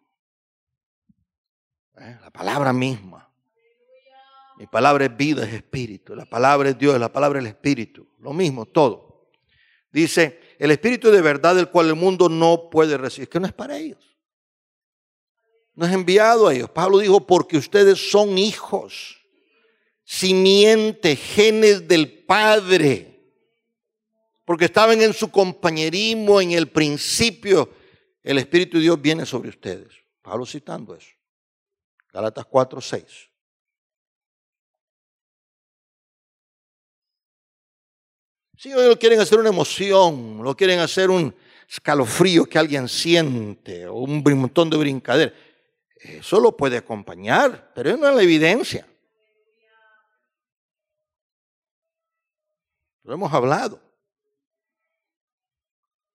¿Eh? La palabra misma. Mi palabra es vida, es Espíritu. La palabra es Dios, la palabra es el Espíritu. Lo mismo, todo. Dice, el Espíritu de verdad del cual el mundo no puede recibir. Que no es para ellos. No es enviado a ellos. Pablo dijo, porque ustedes son hijos, simiente, genes del Padre. Porque estaban en su compañerismo, en el principio. El Espíritu de Dios viene sobre ustedes. Pablo citando eso. Gálatas cuatro, seis. Si ellos lo quieren hacer una emoción, lo quieren hacer un escalofrío que alguien siente, o un montón de brincadera. Eso lo puede acompañar, pero eso no es la evidencia. Lo hemos hablado.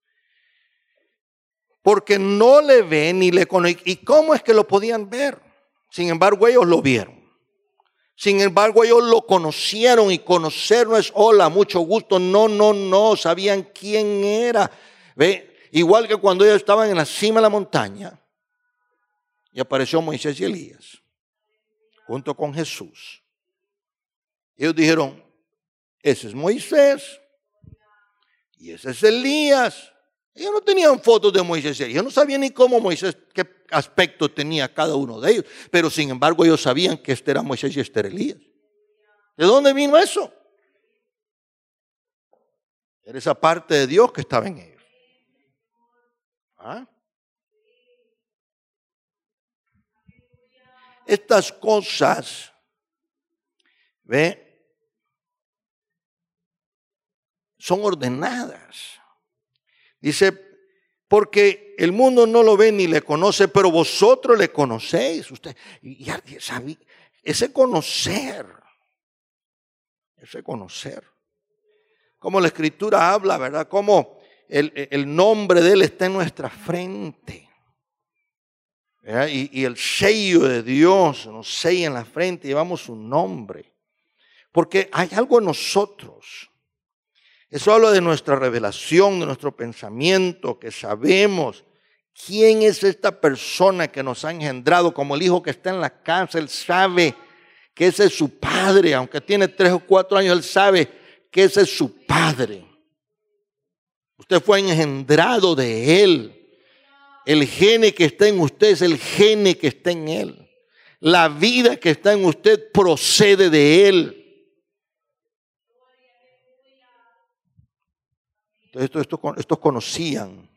Porque no le ven ni le conocen. ¿Y cómo es que lo podían ver? Sin embargo, ellos lo vieron. Sin embargo, ellos lo conocieron, y conocer no es hola, mucho gusto. No, no, no, sabían quién era. ¿Ve? Igual que cuando ellos estaban en la cima de la montaña y apareció Moisés y Elías junto con Jesús. Ellos dijeron, ese es Moisés y ese es Elías. Ellos no tenían fotos de Moisés y Elías. Ellos no sabían ni cómo Moisés, qué aspecto tenía cada uno de ellos. Pero sin embargo ellos sabían que este era Moisés y este era Elías. ¿De dónde vino eso? Era esa parte de Dios que estaba en ellos. ¿Ah? Estas cosas, ¿ve? Son ordenadas. Dice, porque el mundo no lo ve ni le conoce, pero vosotros le conocéis. Usted, ya sabe, ese conocer, ese conocer. Como la Escritura habla, ¿verdad? Como el, el nombre de Él está en nuestra frente. Y, y el sello de Dios nos sella en la frente, llevamos su nombre. Porque hay algo en nosotros. Eso habla de nuestra revelación, de nuestro pensamiento, que sabemos quién es esta persona que nos ha engendrado. Como el hijo que está en la casa, él sabe que ese es su padre. Aunque tiene tres o cuatro años, él sabe que ese es su padre. Usted fue engendrado de él. El gene que está en usted es el gene que está en él. La vida que está en usted procede de él. Entonces, estos esto, esto conocían.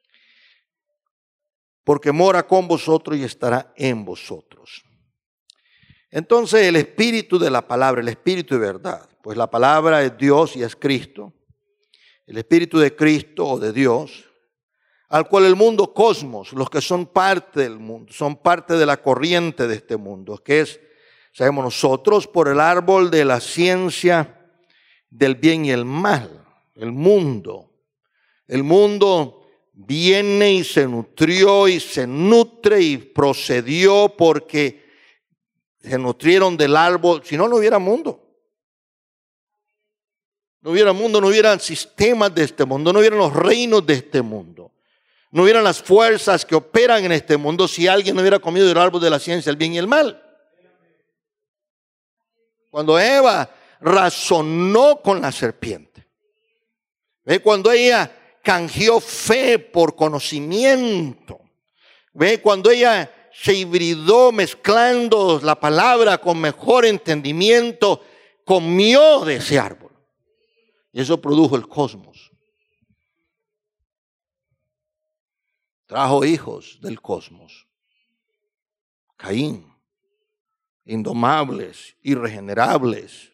Porque mora con vosotros y estará en vosotros. Entonces, el espíritu de la palabra, el espíritu de verdad. Pues la palabra es Dios y es Cristo. El espíritu de Cristo o de Dios, al cual el mundo cosmos, los que son parte del mundo, son parte de la corriente de este mundo, que es, sabemos nosotros, por el árbol de la ciencia del bien y el mal, el mundo. El mundo viene y se nutrió y se nutre y procedió porque se nutrieron del árbol. Si no, no hubiera mundo. No hubiera mundo, no hubieran sistemas de este mundo, no hubieran los reinos de este mundo. No hubieran las fuerzas que operan en este mundo si alguien no hubiera comido del árbol de la ciencia, el bien y el mal. Cuando Eva razonó con la serpiente, ¿ve? Cuando ella canjeó fe por conocimiento, ¿ve? Cuando ella se hibridó mezclando la palabra con mejor entendimiento, comió de ese árbol. Y eso produjo el cosmos. Trajo hijos del cosmos. Caín, indomables, irregenerables.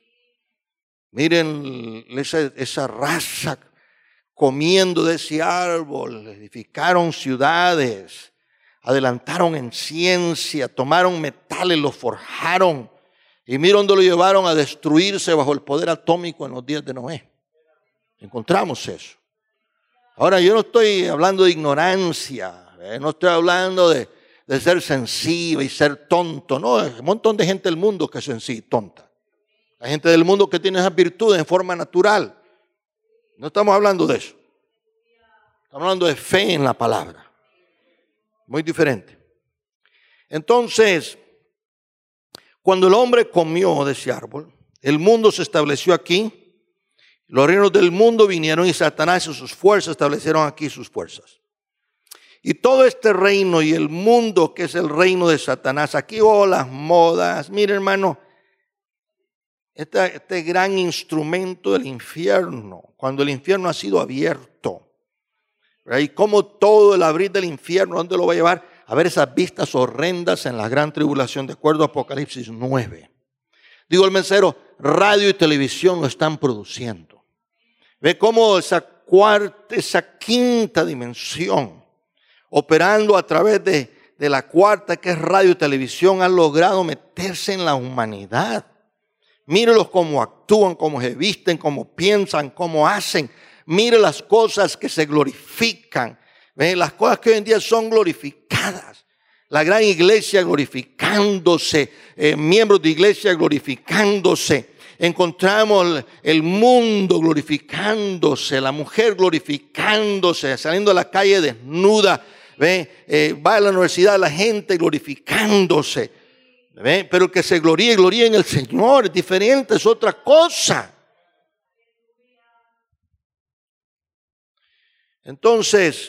Miren esa, esa raza comiendo de ese árbol. Edificaron ciudades, adelantaron en ciencia, tomaron metales, los forjaron. Y miren dónde lo llevaron a destruirse bajo el poder atómico en los días de Noé. Encontramos eso. Ahora, yo no estoy hablando de ignorancia, ¿eh? No estoy hablando de, de ser sensible y ser tonto. No, hay un montón de gente del mundo que es sencilla y tonta. Hay gente del mundo que tiene esas virtudes en forma natural. No estamos hablando de eso. Estamos hablando de fe en la palabra. Muy diferente. Entonces, cuando el hombre comió de ese árbol, el mundo se estableció aquí. Los reinos del mundo vinieron y Satanás y sus fuerzas establecieron aquí sus fuerzas. Y todo este reino y el mundo que es el reino de Satanás, aquí oh las modas, mire hermano, este, este gran instrumento del infierno, cuando el infierno ha sido abierto, ¿verdad? Y como todo el abrir del infierno, ¿dónde lo va a llevar? A ver esas vistas horrendas en la gran tribulación, de acuerdo a Apocalipsis nueve. Digo el mensajero, radio y televisión lo están produciendo. Ve cómo esa cuarta, esa quinta dimensión, operando a través de, de la cuarta, que es radio y televisión, han logrado meterse en la humanidad. Mírelos cómo actúan, cómo se visten, cómo piensan, cómo hacen. Mire las cosas que se glorifican. ¿Ve? Las cosas que hoy en día son glorificadas. la gran iglesia glorificándose, eh, miembros de iglesia glorificándose. Encontramos el mundo glorificándose, la mujer glorificándose, saliendo a la calle desnuda. ¿Ve? Eh, va a la universidad la gente glorificándose. ¿Ve? Pero que se gloríe, gloríe en el Señor, es diferente, es otra cosa. Entonces,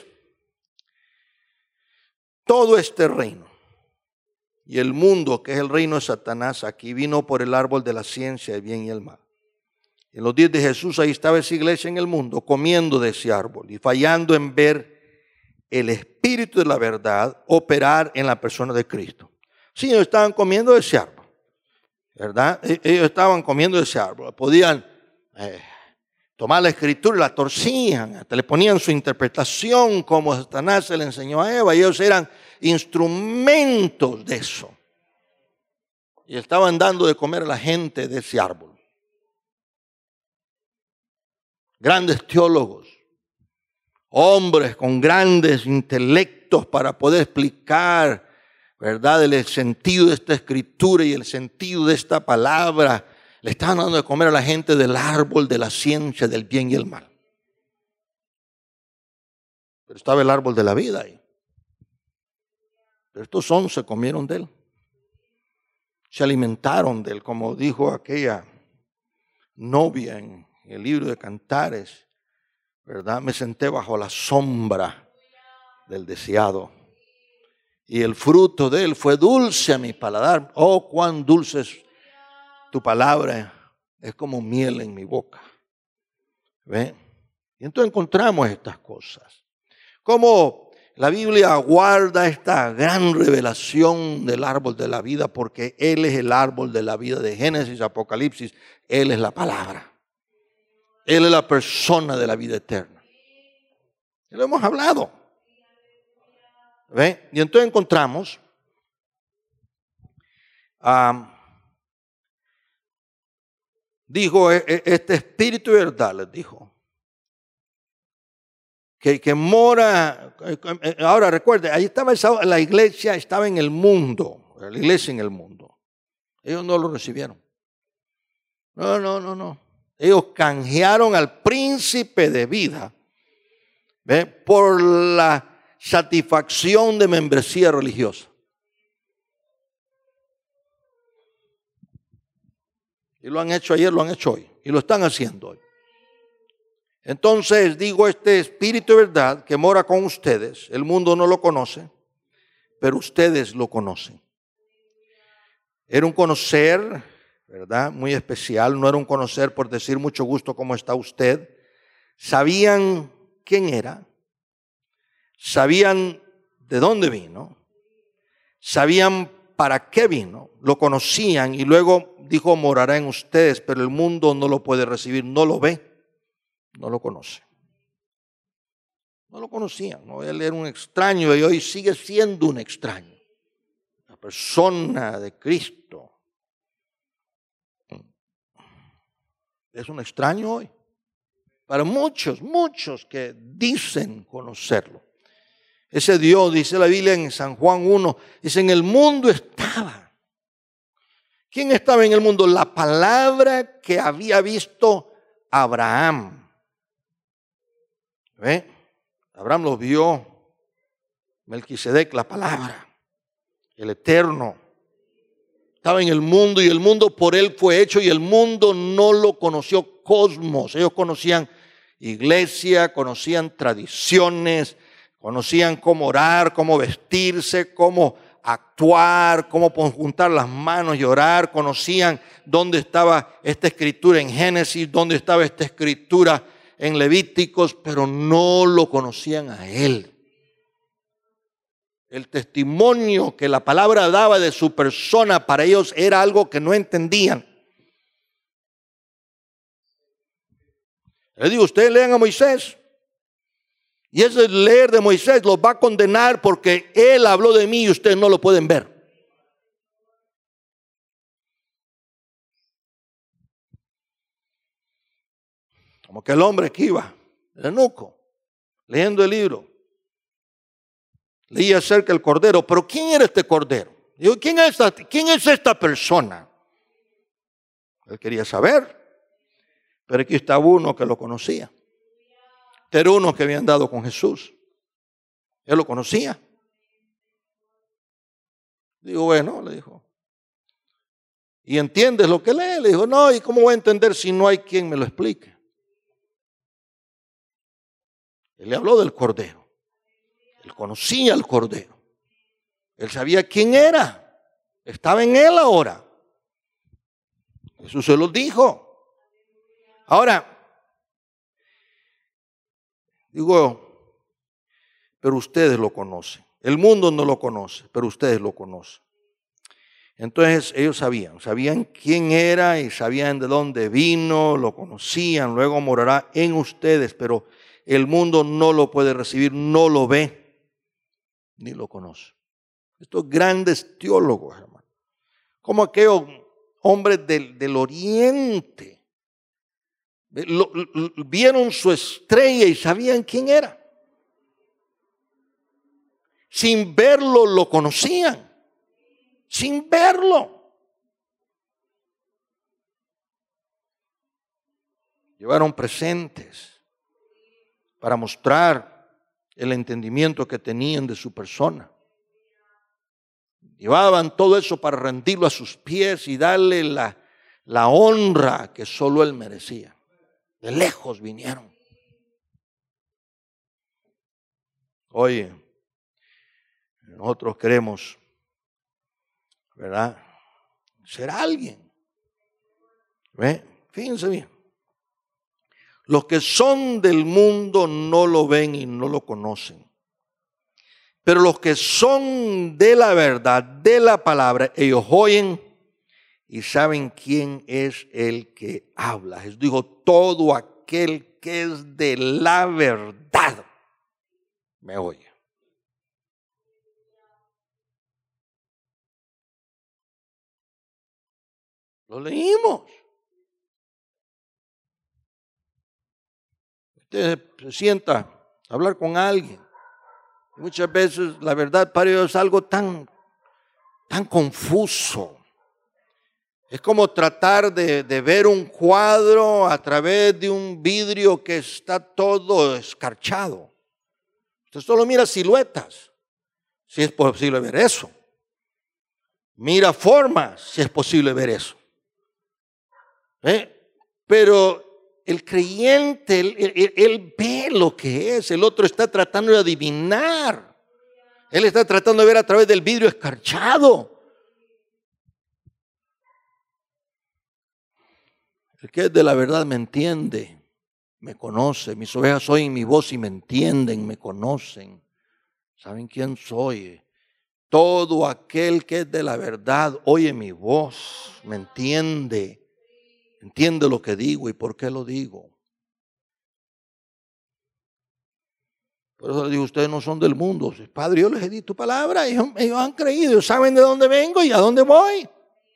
todo este reino y el mundo, que es el reino de Satanás, aquí vino por el árbol de la ciencia del bien y el mal. En los días de Jesús, ahí estaba esa iglesia en el mundo, comiendo de ese árbol y fallando en ver el espíritu de la verdad operar en la persona de Cristo. Sí, ellos estaban comiendo de ese árbol, ¿verdad? Ellos estaban comiendo de ese árbol. Podían eh, tomar la escritura y la torcían, hasta le ponían su interpretación como Satanás se le enseñó a Eva. Y ellos eran instrumentos de eso. Y estaban dando de comer a la gente de ese árbol. Grandes teólogos, hombres con grandes intelectos para poder explicar, ¿verdad?, el sentido de esta escritura y el sentido de esta palabra. Le estaban dando de comer a la gente del árbol de la ciencia del bien y el mal. Pero estaba el árbol de la vida ahí. Pero estos once comieron de él. Se alimentaron de él, como dijo aquella novia en el libro de Cantares, ¿verdad? Me senté bajo la sombra del deseado y el fruto de él fue dulce a mi paladar. Oh, cuán dulce es tu palabra, es como miel en mi boca. ¿Ve? Y entonces encontramos estas cosas. Como la Biblia guarda esta gran revelación del árbol de la vida, porque Él es el árbol de la vida de Génesis, Apocalipsis. Él es la palabra. Él es la persona de la vida eterna. Y lo hemos hablado. ¿Ve? Y entonces encontramos um, dijo este espíritu de verdad, les dijo, que, que mora. Ahora recuerde, ahí estaba esa, la iglesia, estaba en el mundo, la iglesia en el mundo. Ellos no lo recibieron. No, no, no, no. Ellos canjearon al príncipe de vida, ¿ve?, por la satisfacción de membresía religiosa. Y lo han hecho ayer, lo han hecho hoy. Y lo están haciendo hoy. Entonces digo, este espíritu de verdad que mora con ustedes, el mundo no lo conoce, pero ustedes lo conocen. Era un conocer, ¿verdad?, muy especial. No era un conocer por decir mucho gusto, ¿cómo está usted? Sabían quién era. Sabían de dónde vino. Sabían para qué vino. Lo conocían y luego dijo, morará en ustedes, pero el mundo no lo puede recibir, no lo ve, no lo conoce. No lo conocían, ¿no? Él era un extraño y hoy sigue siendo un extraño. La persona de Cristo es un extraño hoy. Para muchos, muchos que dicen conocerlo. Ese Dios, dice la Biblia en San Juan uno, dice, en el mundo estaba. ¿Quién estaba en el mundo? La palabra que había visto Abraham. ¿Ve? Abraham lo vio. Melquisedec, la palabra, el eterno. Estaba en el mundo y el mundo por él fue hecho y el mundo no lo conoció. Cosmos. Ellos conocían iglesia, conocían tradiciones, conocían cómo orar, cómo vestirse, cómo actuar, cómo juntar las manos y orar. Conocían dónde estaba esta escritura en Génesis, dónde estaba esta escritura en Levíticos, pero no lo conocían a él. El testimonio que la palabra daba de su persona para ellos era algo que no entendían. Les digo, ustedes lean a Moisés. Y ese leer de Moisés los va a condenar porque él habló de mí y ustedes no lo pueden ver. Como que el hombre que iba, el eunuco, leyendo el libro. Leí acerca del Cordero, pero ¿quién era este Cordero? Digo, ¿quién es esta, quién es esta persona? Él quería saber, pero aquí estaba uno que lo conocía. Era uno que había andado con Jesús. Él lo conocía. Digo, bueno, le dijo. ¿Y entiendes lo que lee? Le dijo, no, ¿y cómo voy a entender si no hay quien me lo explique? Él le habló del Cordero. Él conocía al Cordero. Él sabía quién era. Estaba en él ahora. Jesús se lo dijo. Ahora, digo, pero ustedes lo conocen. El mundo no lo conoce, pero ustedes lo conocen. Entonces ellos sabían, sabían quién era y sabían de dónde vino, lo conocían, luego morará en ustedes, pero el mundo no lo puede recibir, no lo ve, ni lo conoce. Estos grandes teólogos, hermano, como aquellos hombres del, del oriente, lo, lo, vieron su estrella y sabían quién era. Sin verlo lo conocían. Sin verlo. Llevaron presentes para mostrar el entendimiento que tenían de su persona. Llevaban todo eso para rendirlo a sus pies y darle la, la honra que solo él merecía. De lejos vinieron. Oye, nosotros queremos, ¿verdad?, ser alguien. ¿Ve? Fíjense bien. Los que son del mundo no lo ven y no lo conocen. Pero los que son de la verdad, de la palabra, ellos oyen y saben quién es el que habla. Jesús dijo, todo aquel que es de la verdad me oye. Lo leímos. Usted se sienta a hablar con alguien. Muchas veces la verdad para ellos es algo tan, tan confuso. Es como tratar de, de ver un cuadro a través de un vidrio que está todo escarchado. Usted solo mira siluetas, si es posible ver eso. Mira formas, si es posible ver eso. ¿Eh? Pero el creyente, él, él, él ve lo que es. El otro está tratando de adivinar. Él está tratando de ver a través del vidrio escarchado. El que es de la verdad me entiende, me conoce. Mis ovejas oyen mi voz y me entienden, me conocen. ¿Saben quién soy? Todo aquel que es de la verdad oye mi voz, me entiende. Entiende lo que digo y por qué lo digo. Por eso les digo, ustedes no son del mundo. Padre, yo les he dicho tu palabra, ellos, ellos han creído, ellos saben de dónde vengo y a dónde voy.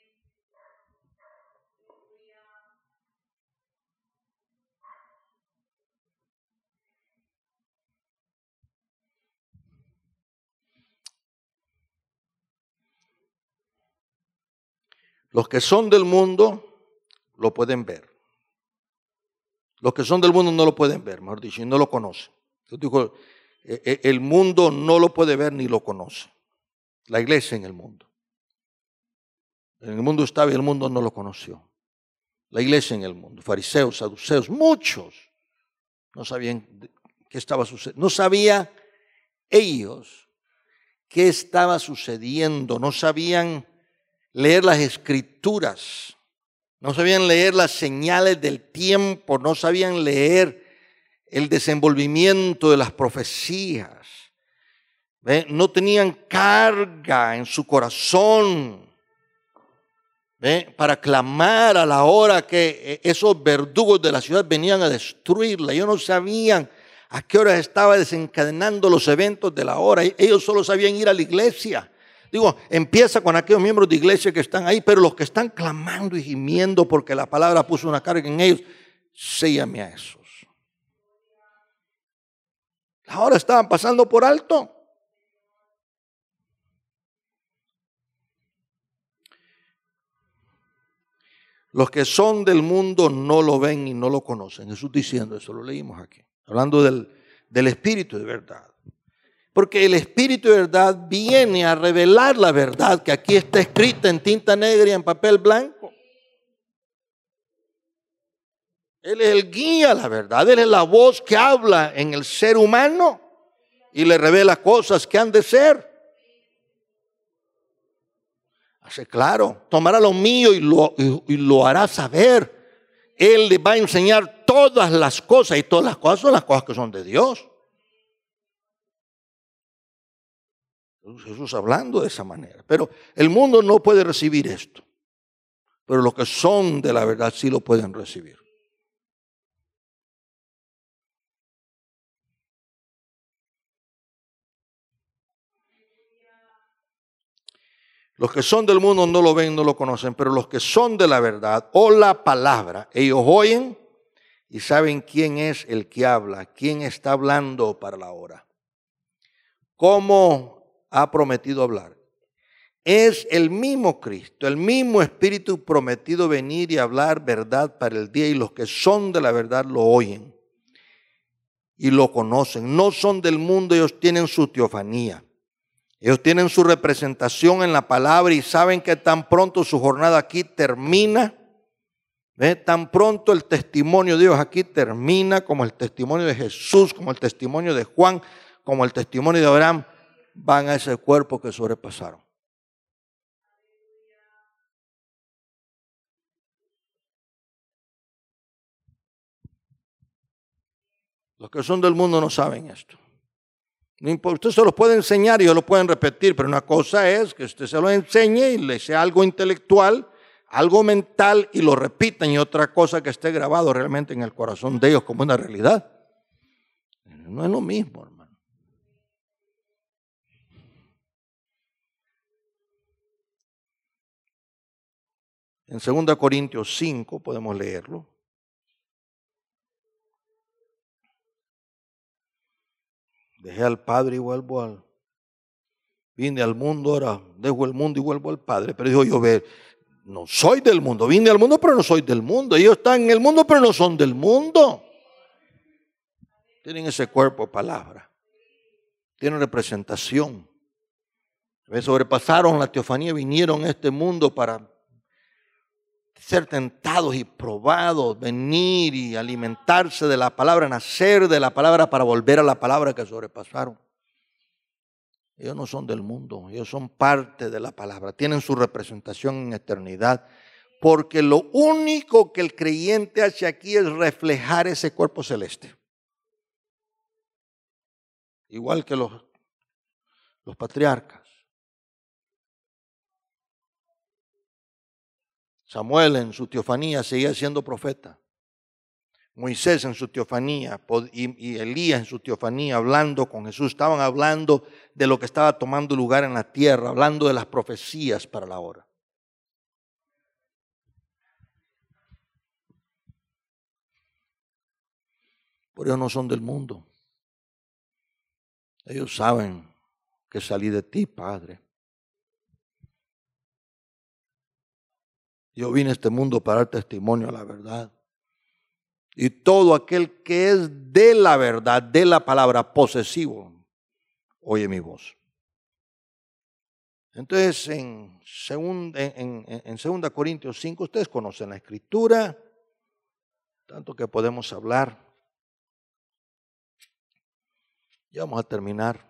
Los que son del mundo lo pueden ver. Los que son del mundo no lo pueden ver, mejor dicho, y no lo conocen. Yo digo, el mundo no lo puede ver ni lo conoce. La iglesia en el mundo. En el mundo estaba y el mundo no lo conoció. La iglesia en el mundo, fariseos, saduceos, muchos no sabían qué estaba sucediendo. No sabían ellos qué estaba sucediendo. No sabían leer las escrituras. No sabían leer las señales del tiempo. No sabían leer el desenvolvimiento de las profecías. ¿Ve? No tenían carga en su corazón, ¿ve?, para clamar a la hora que esos verdugos de la ciudad venían a destruirla. Ellos no sabían a qué hora estaba desencadenando los eventos de la hora. Ellos solo sabían ir a la iglesia. Digo, empieza con aquellos miembros de iglesia que están ahí, pero los que están clamando y gimiendo porque la palabra puso una carga en ellos, séllame a esos. Ahora estaban pasando por alto. Los que son del mundo no lo ven y no lo conocen. Jesús diciendo eso, lo leímos aquí. Hablando del, del Espíritu de verdad. Porque el Espíritu de verdad viene a revelar la verdad que aquí está escrita en tinta negra y en papel blanco. Él es el guía a la verdad. Él es la voz que habla en el ser humano y le revela cosas que han de ser. Hace claro, tomará lo mío y lo, y, y lo hará saber. Él le va a enseñar todas las cosas y todas las cosas son las cosas que son de Dios. Jesús hablando de esa manera. Pero el mundo no puede recibir esto. Pero los que son de la verdad sí lo pueden recibir. Los que son del mundo no lo ven, no lo conocen, pero los que son de la verdad o la palabra, ellos oyen y saben quién es el que habla, quién está hablando para la hora. ¿Cómo ha prometido hablar? Es el mismo Cristo, el mismo Espíritu prometido venir y hablar verdad para el día, y los que son de la verdad lo oyen y lo conocen. No son del mundo, ellos tienen su teofanía. Ellos tienen su representación en la palabra y saben que tan pronto su jornada aquí termina, ¿ve? Tan pronto el testimonio de Dios aquí termina, como el testimonio de Jesús, como el testimonio de Juan, como el testimonio de Abraham, van a ese cuerpo que sobrepasaron. Los que son del mundo no saben esto. Usted se los puede enseñar y ellos lo pueden repetir, pero una cosa es que usted se lo enseñe y le sea algo intelectual, algo mental y lo repitan, y otra cosa que esté grabado realmente en el corazón de ellos como una realidad. No es lo mismo, hermano. En segunda Corintios cinco podemos leerlo. Dejé al Padre y vuelvo al... Vine al mundo, ahora dejo el mundo y vuelvo al Padre. Pero dijo yo, ve, no soy del mundo. Vine al mundo, pero no soy del mundo. Ellos están en el mundo, pero no son del mundo. Tienen ese cuerpo de palabra. Tienen representación. Sobrepasaron la teofanía, vinieron a este mundo para ser tentados y probados, venir y alimentarse de la palabra, nacer de la palabra para volver a la palabra que sobrepasaron. Ellos no son del mundo, ellos son parte de la palabra, tienen su representación en eternidad, porque lo único que el creyente hace aquí es reflejar ese cuerpo celeste. Igual que los, los patriarcas. Samuel en su teofanía seguía siendo profeta. Moisés en su teofanía y Elías en su teofanía hablando con Jesús. Estaban hablando de lo que estaba tomando lugar en la tierra, hablando de las profecías para la hora. Por ellos no son del mundo. Ellos saben que salí de ti, Padre. Yo vine a este mundo para dar testimonio a la verdad. Y todo aquel que es de la verdad, de la palabra, posesivo, oye mi voz. Entonces, en segunda, en, en, en segunda Corintios cinco, ustedes conocen la Escritura, tanto que podemos hablar. Ya vamos a terminar.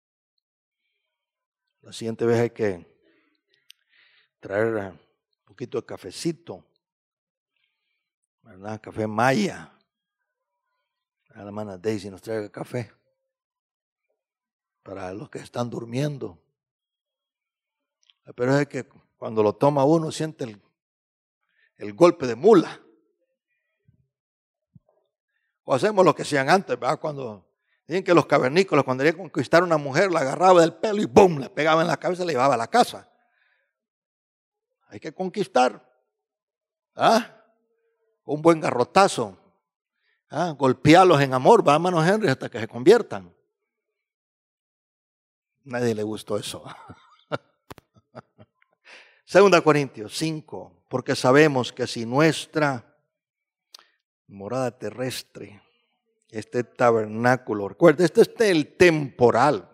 La siguiente vez hay que traer un poquito de cafecito, ¿verdad? Café Maya. La hermana Daisy nos traiga café para los que están durmiendo. Pero es que cuando lo toma uno siente el, el golpe de mula. O hacemos lo que hacían antes, ¿verdad? Cuando dicen que los cavernícolas, cuando querían conquistar a una mujer, la agarraba del pelo y ¡bum!, le pegaba en la cabeza y la llevaba a la casa. Hay que conquistar. ¿Ah? Un buen garrotazo. ¿Ah? Golpearlos en amor, va, hermano Henry, hasta que se conviertan. Nadie le gustó eso. Segunda Corintios cinco. Porque sabemos que si nuestra morada terrestre, este tabernáculo, recuerda, este es el temporal,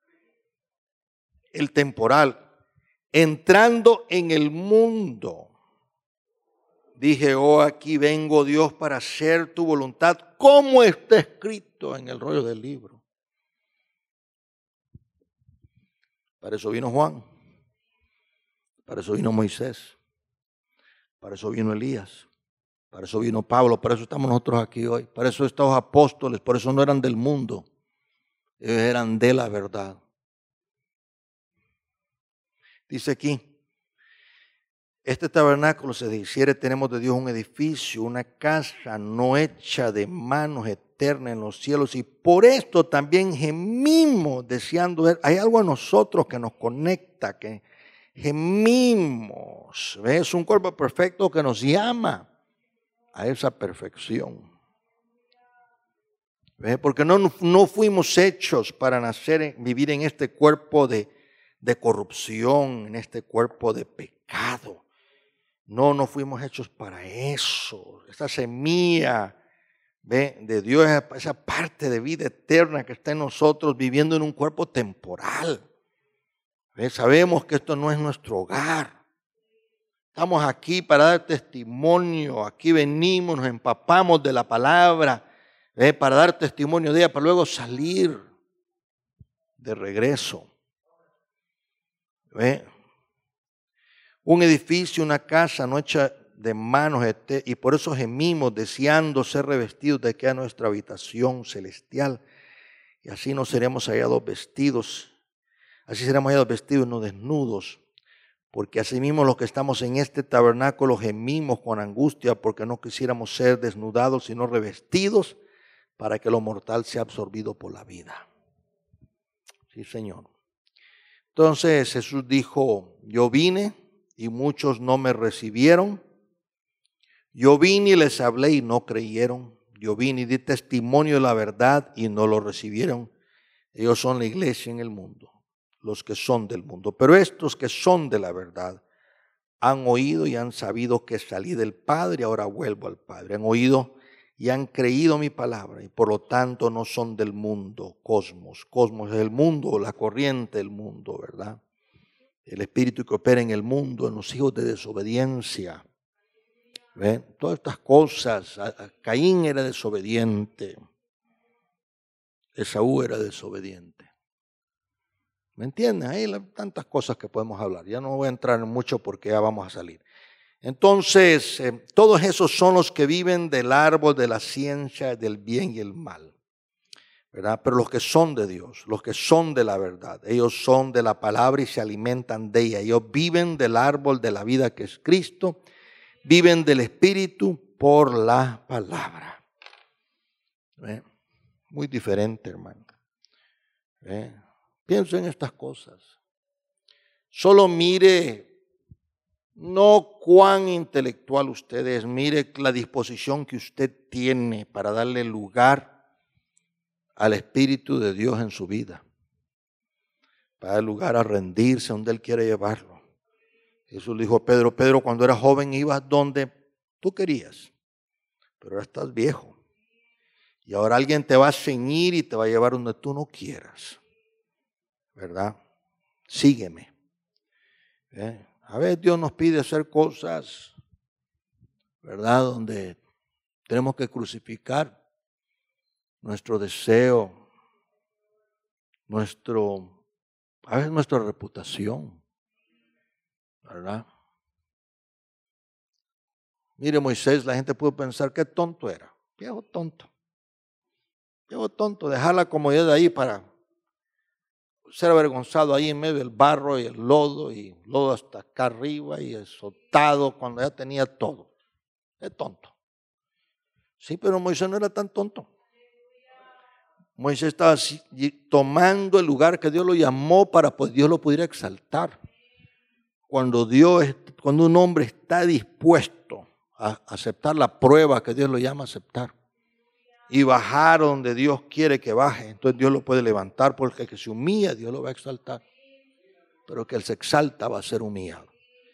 el temporal, entrando en el mundo. Dije, oh, aquí vengo, Dios, para hacer tu voluntad, como está escrito en el rollo del libro. Para eso vino Juan, para eso vino Moisés, para eso vino Elías, para eso vino Pablo, para eso estamos nosotros aquí hoy, para eso estos apóstoles, por eso no eran del mundo, ellos eran de la verdad. Dice aquí, este tabernáculo se hiciere, tenemos de Dios un edificio, una casa no hecha de manos, eterna en los cielos, y por esto también gemimos deseando ver. Hay algo a nosotros que nos conecta, que gemimos. ¿Ves? Es un cuerpo perfecto que nos llama a esa perfección. ¿Ves? Porque no, no fuimos hechos para nacer, vivir en este cuerpo de, de corrupción, en este cuerpo de pecado. No, no fuimos hechos para eso. Esa semilla, ¿ve?, de Dios, esa parte de vida eterna que está en nosotros, viviendo en un cuerpo temporal. ¿Ve? Sabemos que esto no es nuestro hogar. Estamos aquí para dar testimonio. Aquí venimos, nos empapamos de la palabra, ¿ve?, para dar testimonio de ella, para luego salir de regreso. ¿Ve? Un edificio, una casa no hecha de manos, y por eso gemimos deseando ser revestidos de aquella nuestra habitación celestial, y así no seremos hallados vestidos, así seremos hallados vestidos, no desnudos, porque asimismo los que estamos en este tabernáculo gemimos con angustia, porque no quisiéramos ser desnudados, sino revestidos, para que lo mortal sea absorbido por la vida. Sí, Señor. Entonces Jesús dijo, yo vine y muchos no me recibieron. Yo vine y les hablé y no creyeron. Yo vine y di testimonio de la verdad y no lo recibieron. Ellos son la iglesia en el mundo, los que son del mundo. Pero estos que son de la verdad han oído y han sabido que salí del Padre y ahora vuelvo al Padre. Han oído y han creído mi palabra y por lo tanto no son del mundo. Cosmos, cosmos es el mundo, la corriente del mundo, ¿verdad? El espíritu que opera en el mundo, en los hijos de desobediencia. ¿Ven? Todas estas cosas. Caín era desobediente. Esaú era desobediente. ¿Me entienden? Hay tantas cosas que podemos hablar. Ya no voy a entrar en mucho porque ya vamos a salir. Entonces, eh, todos esos son los que viven del árbol de la ciencia del bien y el mal. ¿Verdad? Pero los que son de Dios, los que son de la verdad, ellos son de la palabra y se alimentan de ella. Ellos viven del árbol de la vida que es Cristo, viven del Espíritu por la palabra. ¿Ve? Muy diferente, hermano. ¿Ve? Pienso en estas cosas. Solo mire, no cuán intelectual usted es, mire la disposición que usted tiene para darle lugar al Espíritu de Dios en su vida, para dar lugar a rendirse donde Él quiere llevarlo. Jesús le dijo a Pedro, Pedro, cuando eras joven ibas donde tú querías, pero ahora estás viejo. Y ahora alguien te va a ceñir y te va a llevar donde tú no quieras. ¿Verdad? Sígueme. ¿Eh? A veces Dios nos pide hacer cosas, ¿verdad?, donde tenemos que crucificar nuestro deseo, nuestro, a veces nuestra reputación, ¿verdad? Mire, Moisés, la gente pudo pensar qué tonto era, viejo tonto, viejo tonto, dejar la comodidad de ahí para ser avergonzado ahí en medio del barro y el lodo, y lodo hasta acá arriba y azotado cuando ya tenía todo. Es tonto. Sí, pero Moisés no era tan tonto. Moisés estaba tomando el lugar que Dios lo llamó para que Dios lo pudiera exaltar. Cuando, Dios, cuando un hombre está dispuesto a aceptar la prueba que Dios lo llama a aceptar y bajar donde Dios quiere que baje, entonces Dios lo puede levantar, porque el que se humilla Dios lo va a exaltar, pero el que se exalta va a ser humillado.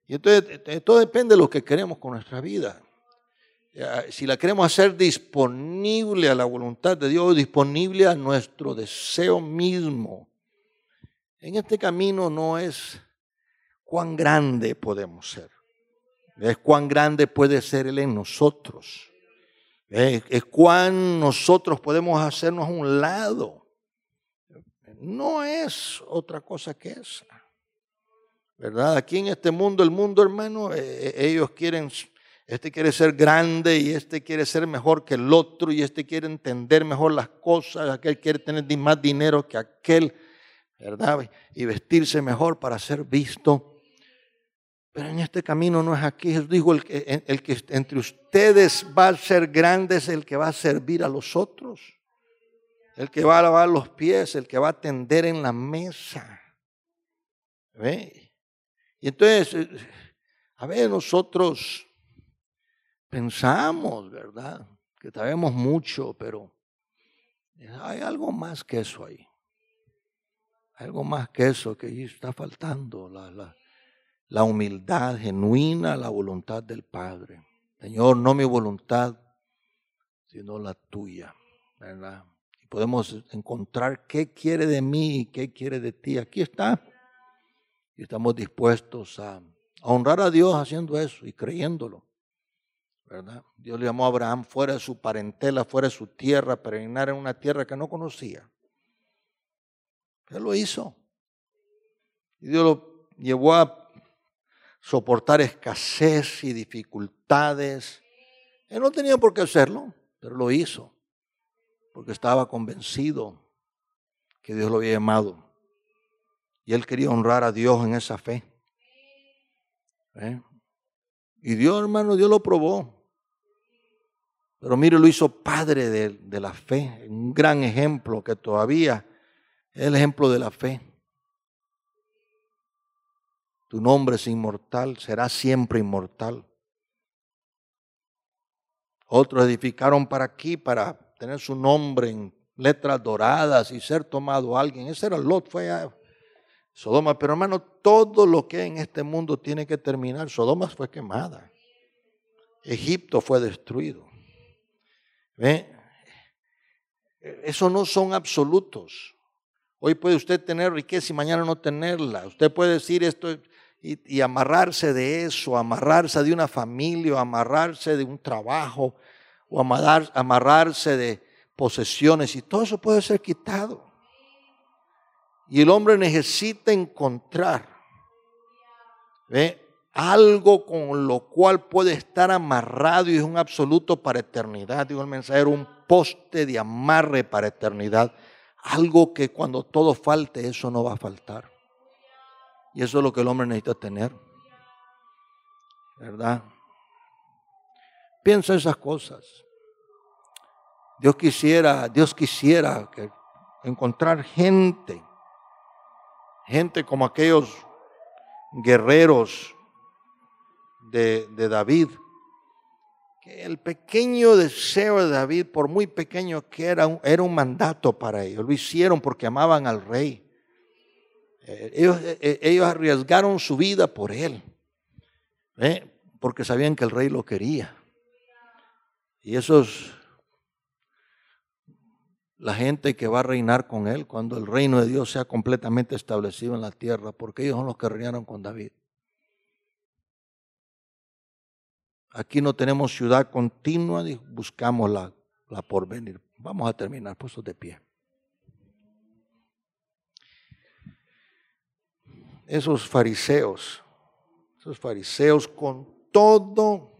Y entonces todo depende de lo que queremos con nuestra vida. Si la queremos hacer disponible a la voluntad de Dios, disponible a nuestro deseo mismo. En este camino no es cuán grande podemos ser, es cuán grande puede ser Él en nosotros, es, es cuán nosotros podemos hacernos a un lado. No es otra cosa que esa, ¿verdad? Aquí en este mundo, el mundo, hermano, eh, ellos quieren, este quiere ser grande y este quiere ser mejor que el otro y este quiere entender mejor las cosas, aquel quiere tener más dinero que aquel, ¿verdad? Y vestirse mejor para ser visto. Pero en este camino no es aquí. Jesús dijo, el que, el que entre ustedes va a ser grande es el que va a servir a los otros. El que va a lavar los pies, el que va a atender en la mesa. ¿Ve? Y entonces, a ver, nosotros pensamos, ¿verdad? Que sabemos mucho, pero hay algo más que eso ahí. Hay algo más que eso que ahí está faltando. La, la, la humildad genuina, la voluntad del Padre. Señor, no mi voluntad, sino la tuya, ¿verdad? Y podemos encontrar qué quiere de mí y qué quiere de ti. Aquí está. Y estamos dispuestos a, a honrar a Dios haciendo eso y creyéndolo, ¿verdad? Dios le llamó a Abraham fuera de su parentela, fuera de su tierra, a peregrinar en una tierra que no conocía. Él lo hizo. Y Dios lo llevó a soportar escasez y dificultades. Él no tenía por qué hacerlo, pero lo hizo, porque estaba convencido que Dios lo había llamado. Y él quería honrar a Dios en esa fe. ¿Eh? Y Dios, hermano, Dios lo probó. Pero mire, lo hizo padre de, de la fe. Un gran ejemplo que todavía es el ejemplo de la fe. Tu nombre es inmortal, será siempre inmortal. Otros edificaron para aquí, para tener su nombre en letras doradas y ser tomado alguien. Ese era Lot, fue a Sodoma. Pero hermano, todo lo que hay en este mundo tiene que terminar. Sodoma fue quemada. Egipto fue destruido. ¿Ve? Eso no son absolutos. Hoy puede usted tener riqueza y mañana no tenerla. Usted puede decir esto y, y amarrarse de eso, amarrarse de una familia, o amarrarse de un trabajo, o amarrar, amarrarse de posesiones, y todo eso puede ser quitado. Y el hombre necesita encontrar, ¿ve?, algo con lo cual puede estar amarrado y es un absoluto para eternidad. Digo el mensajero, un poste de amarre para eternidad. Algo que cuando todo falte, eso no va a faltar. Y eso es lo que el hombre necesita tener, ¿verdad? Piensa esas cosas. Dios quisiera, Dios quisiera que encontrar gente, gente como aquellos guerreros de, de David, que el pequeño deseo de David, por muy pequeño que era, era un mandato para ellos. Lo hicieron porque amaban al rey. Ellos, ellos arriesgaron su vida por él, ¿eh? Porque sabían que el rey lo quería. Y eso es la gente que va a reinar con él cuando el reino de Dios sea completamente establecido en la tierra, porque ellos son los que reinaron con David. Aquí no tenemos ciudad continua, buscamos la, la porvenir. Vamos a terminar, puestos de pie. Esos fariseos, esos fariseos con todo,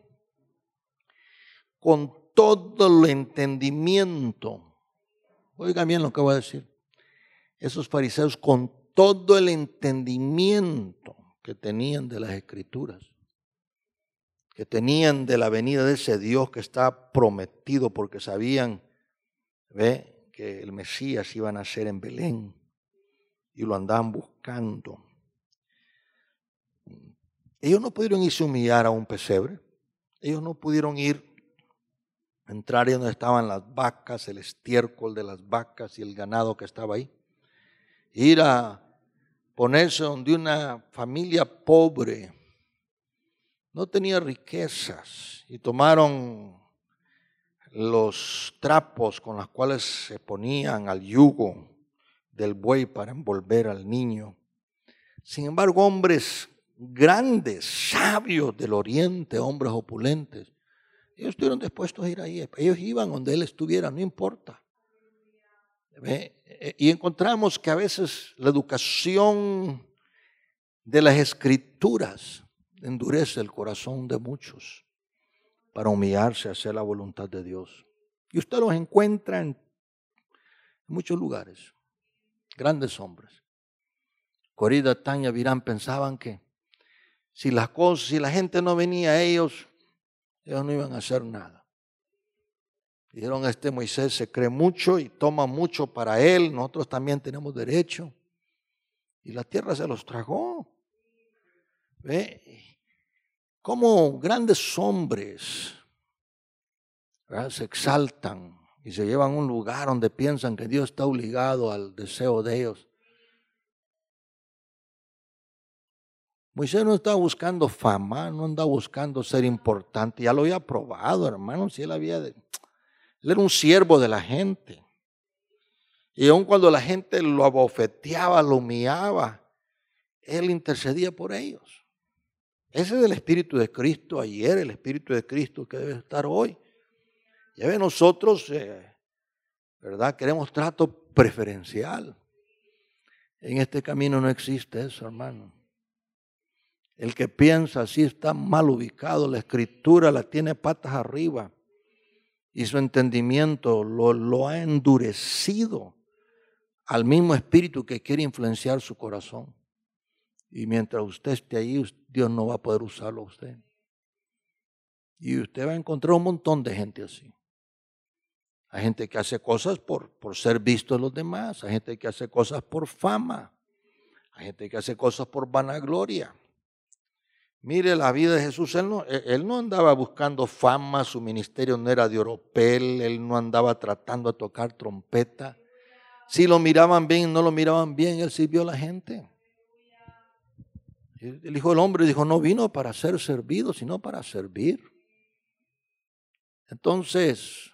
con todo el entendimiento. Oigan bien lo que voy a decir. Esos fariseos con todo el entendimiento que tenían de las Escrituras, que tenían de la venida de ese Dios que está prometido, porque sabían, ¿ve?, que el Mesías iba a nacer en Belén y lo andaban buscando. Ellos no pudieron irse a humillar a un pesebre. Ellos no pudieron ir a entrar ahí donde estaban las vacas, el estiércol de las vacas y el ganado que estaba ahí. Ir a ponerse donde una familia pobre, no tenía riquezas y tomaron los trapos con los cuales se ponían al yugo del buey para envolver al niño. Sin embargo, hombres grandes, sabios del oriente, hombres opulentes, ellos estuvieron dispuestos a ir ahí. Ellos iban donde él estuviera, no importa. ¿Ve? Y encontramos que a veces la educación de las escrituras endurece el corazón de muchos para humillarse a hacer la voluntad de Dios. Y usted los encuentra en muchos lugares, grandes hombres. Coré, Datán y Abiram pensaban que si las cosas, si la gente no venía a ellos, ellos no iban a hacer nada. Dijeron, este Moisés se cree mucho y toma mucho para él, nosotros también tenemos derecho. Y la tierra se los tragó. ¿Ve? Como grandes hombres, ¿verdad?, se exaltan y se llevan a un lugar donde piensan que Dios está obligado al deseo de ellos. Moisés no estaba buscando fama, no andaba buscando ser importante, ya lo había probado, hermano, si él había, de, él era un siervo de la gente. Y aun cuando la gente lo abofeteaba, lo humillaba, él intercedía por ellos. Ese es el Espíritu de Cristo ayer, el Espíritu de Cristo que debe estar hoy. Ya ve, nosotros, eh, ¿verdad?, queremos trato preferencial. En este camino no existe eso, hermano. El que piensa así está mal ubicado. La Escritura la tiene patas arriba y su entendimiento lo, lo ha endurecido al mismo espíritu que quiere influenciar su corazón. Y mientras usted esté ahí, Dios no va a poder usarlo a usted. Y usted va a encontrar un montón de gente así. Hay gente que hace cosas por, por ser visto de los demás. Hay gente que hace cosas por fama. Hay gente que hace cosas por vanagloria. Mire la vida de Jesús. Él no, él no andaba buscando fama. Su ministerio no era de oropel. Él no andaba tratando de tocar trompeta. Si lo miraban bien, no lo miraban bien, él sirvió a la gente. El Hijo del Hombre dijo, no vino para ser servido, sino para servir. Entonces,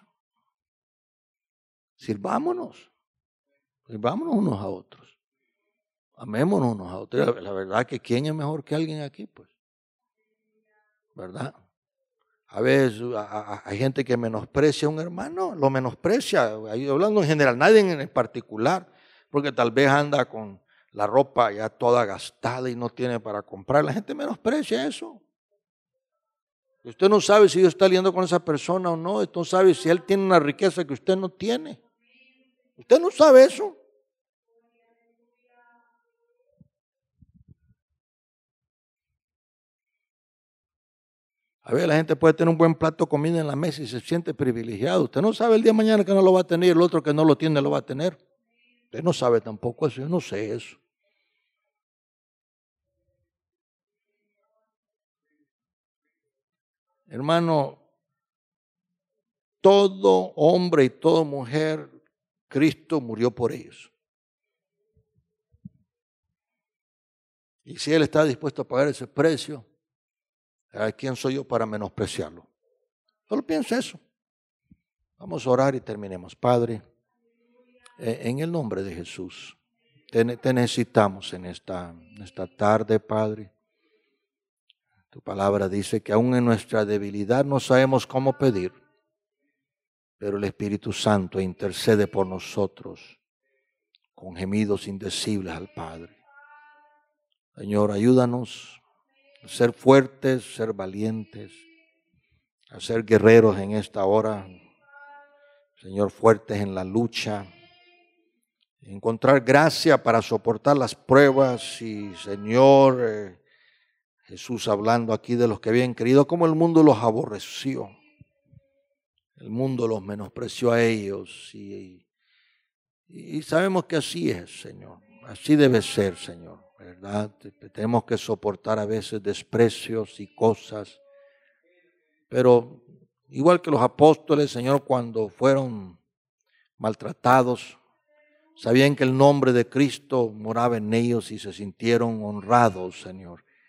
sirvámonos, sirvámonos unos a otros, amémonos unos a otros. La verdad que ¿quién es mejor que alguien aquí? Pues, ¿verdad? A veces hay gente que menosprecia a un hermano, lo menosprecia, hablando en general, nadie en particular, porque tal vez anda con la ropa ya toda gastada y no tiene para comprar. La gente menosprecia eso. Usted no sabe si Dios está lidiando con esa persona o no. Usted no sabe si él tiene una riqueza que usted no tiene. Usted no sabe eso. A ver, la gente puede tener un buen plato de comida en la mesa y se siente privilegiado. Usted no sabe el día de mañana que no lo va a tener y el otro que no lo tiene lo va a tener. Usted no sabe tampoco eso. Yo no sé eso. Hermano, todo hombre y toda mujer, Cristo murió por ellos. Y si Él está dispuesto a pagar ese precio, ¿quién soy yo para menospreciarlo? Solo piensa eso. Vamos a orar y terminemos. Padre, en el nombre de Jesús, te, te necesitamos en esta, en esta tarde, Padre. Tu palabra dice que aún en nuestra debilidad no sabemos cómo pedir, pero el Espíritu Santo intercede por nosotros con gemidos indecibles al Padre. Señor, ayúdanos a ser fuertes, ser valientes, a ser guerreros en esta hora. Señor, fuertes en la lucha, encontrar gracia para soportar las pruebas y, Señor, eh, Jesús hablando aquí de los que habían creído, cómo el mundo los aborreció. El mundo los menospreció a ellos y, y sabemos que así es, Señor. Así debe ser, Señor, ¿verdad? Tenemos que soportar a veces desprecios y cosas, pero igual que los apóstoles, Señor, cuando fueron maltratados, sabían que el nombre de Cristo moraba en ellos y se sintieron honrados, Señor.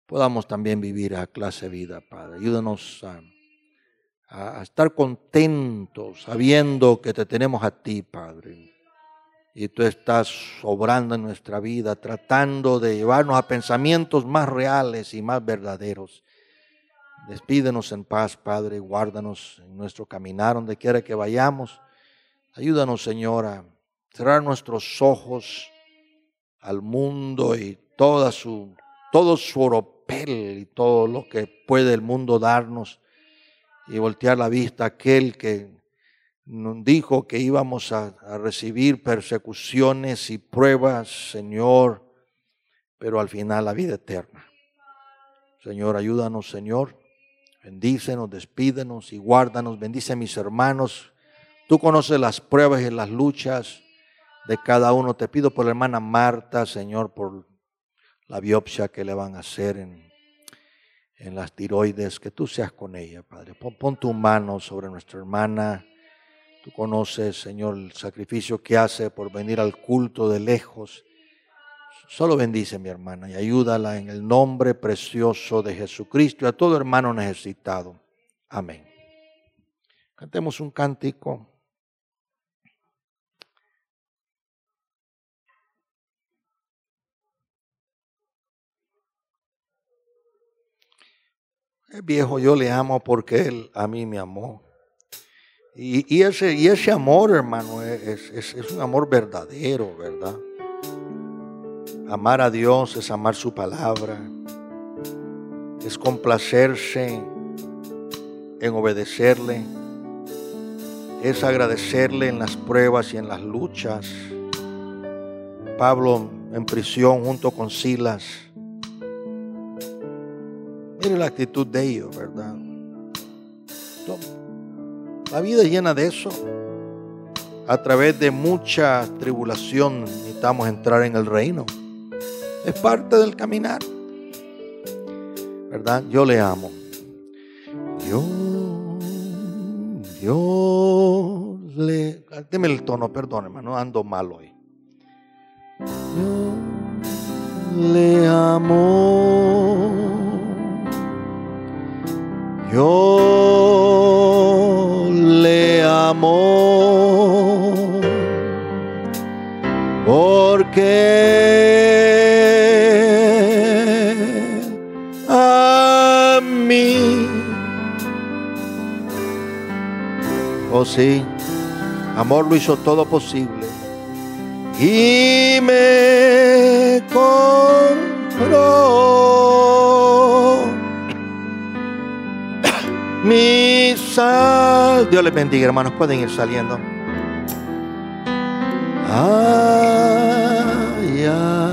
podamos también vivir a clase de vida, Padre. Ayúdanos a, a estar contentos sabiendo que te tenemos a ti, Padre. Y tú estás obrando en nuestra vida, tratando de llevarnos a pensamientos más reales y más verdaderos. Despídenos en paz, Padre, guárdanos en nuestro caminar, donde quiera que vayamos. Ayúdanos, Señor, a cerrar nuestros ojos al mundo y toda su, todo su oropel y todo lo que puede el mundo darnos, y voltear la vista a aquel que nos dijo que íbamos a, a recibir persecuciones y pruebas, Señor, pero al final la vida eterna. Señor, ayúdanos, Señor. Bendícenos, despídenos y guárdanos. Bendice a mis hermanos. Tú conoces las pruebas y las luchas de cada uno. Te pido por la hermana Marta, Señor, por la biopsia que le van a hacer en, en las tiroides. Que tú seas con ella, Padre. Pon, pon tu mano sobre nuestra hermana. Tú conoces, Señor, el sacrificio que hace por venir al culto de lejos. Solo bendice a mi hermana y ayúdala en el nombre precioso de Jesucristo y a todo hermano necesitado. Amén. Cantemos un cántico. Es viejo, yo le amo porque Él a mí me amó. Y, y, ese, y ese amor, hermano, es, es, es un amor verdadero, ¿verdad? Amar a Dios es amar su palabra, es complacerse en obedecerle, es agradecerle en las pruebas y en las luchas. Pablo en prisión junto con Silas. Mire la actitud de ellos, ¿verdad? La vida es llena de eso. A través de mucha tribulación necesitamos entrar en el reino. Es parte del caminar, ¿verdad? Yo le amo. Yo, yo le... Deme el tono, perdón, hermano, ando mal hoy. Yo le amo. Yo le amo. Porque a mí, oh sí, amor lo hizo todo posible y me compró mi sal. Dios les bendiga, hermanos, pueden ir saliendo. Ay, ay.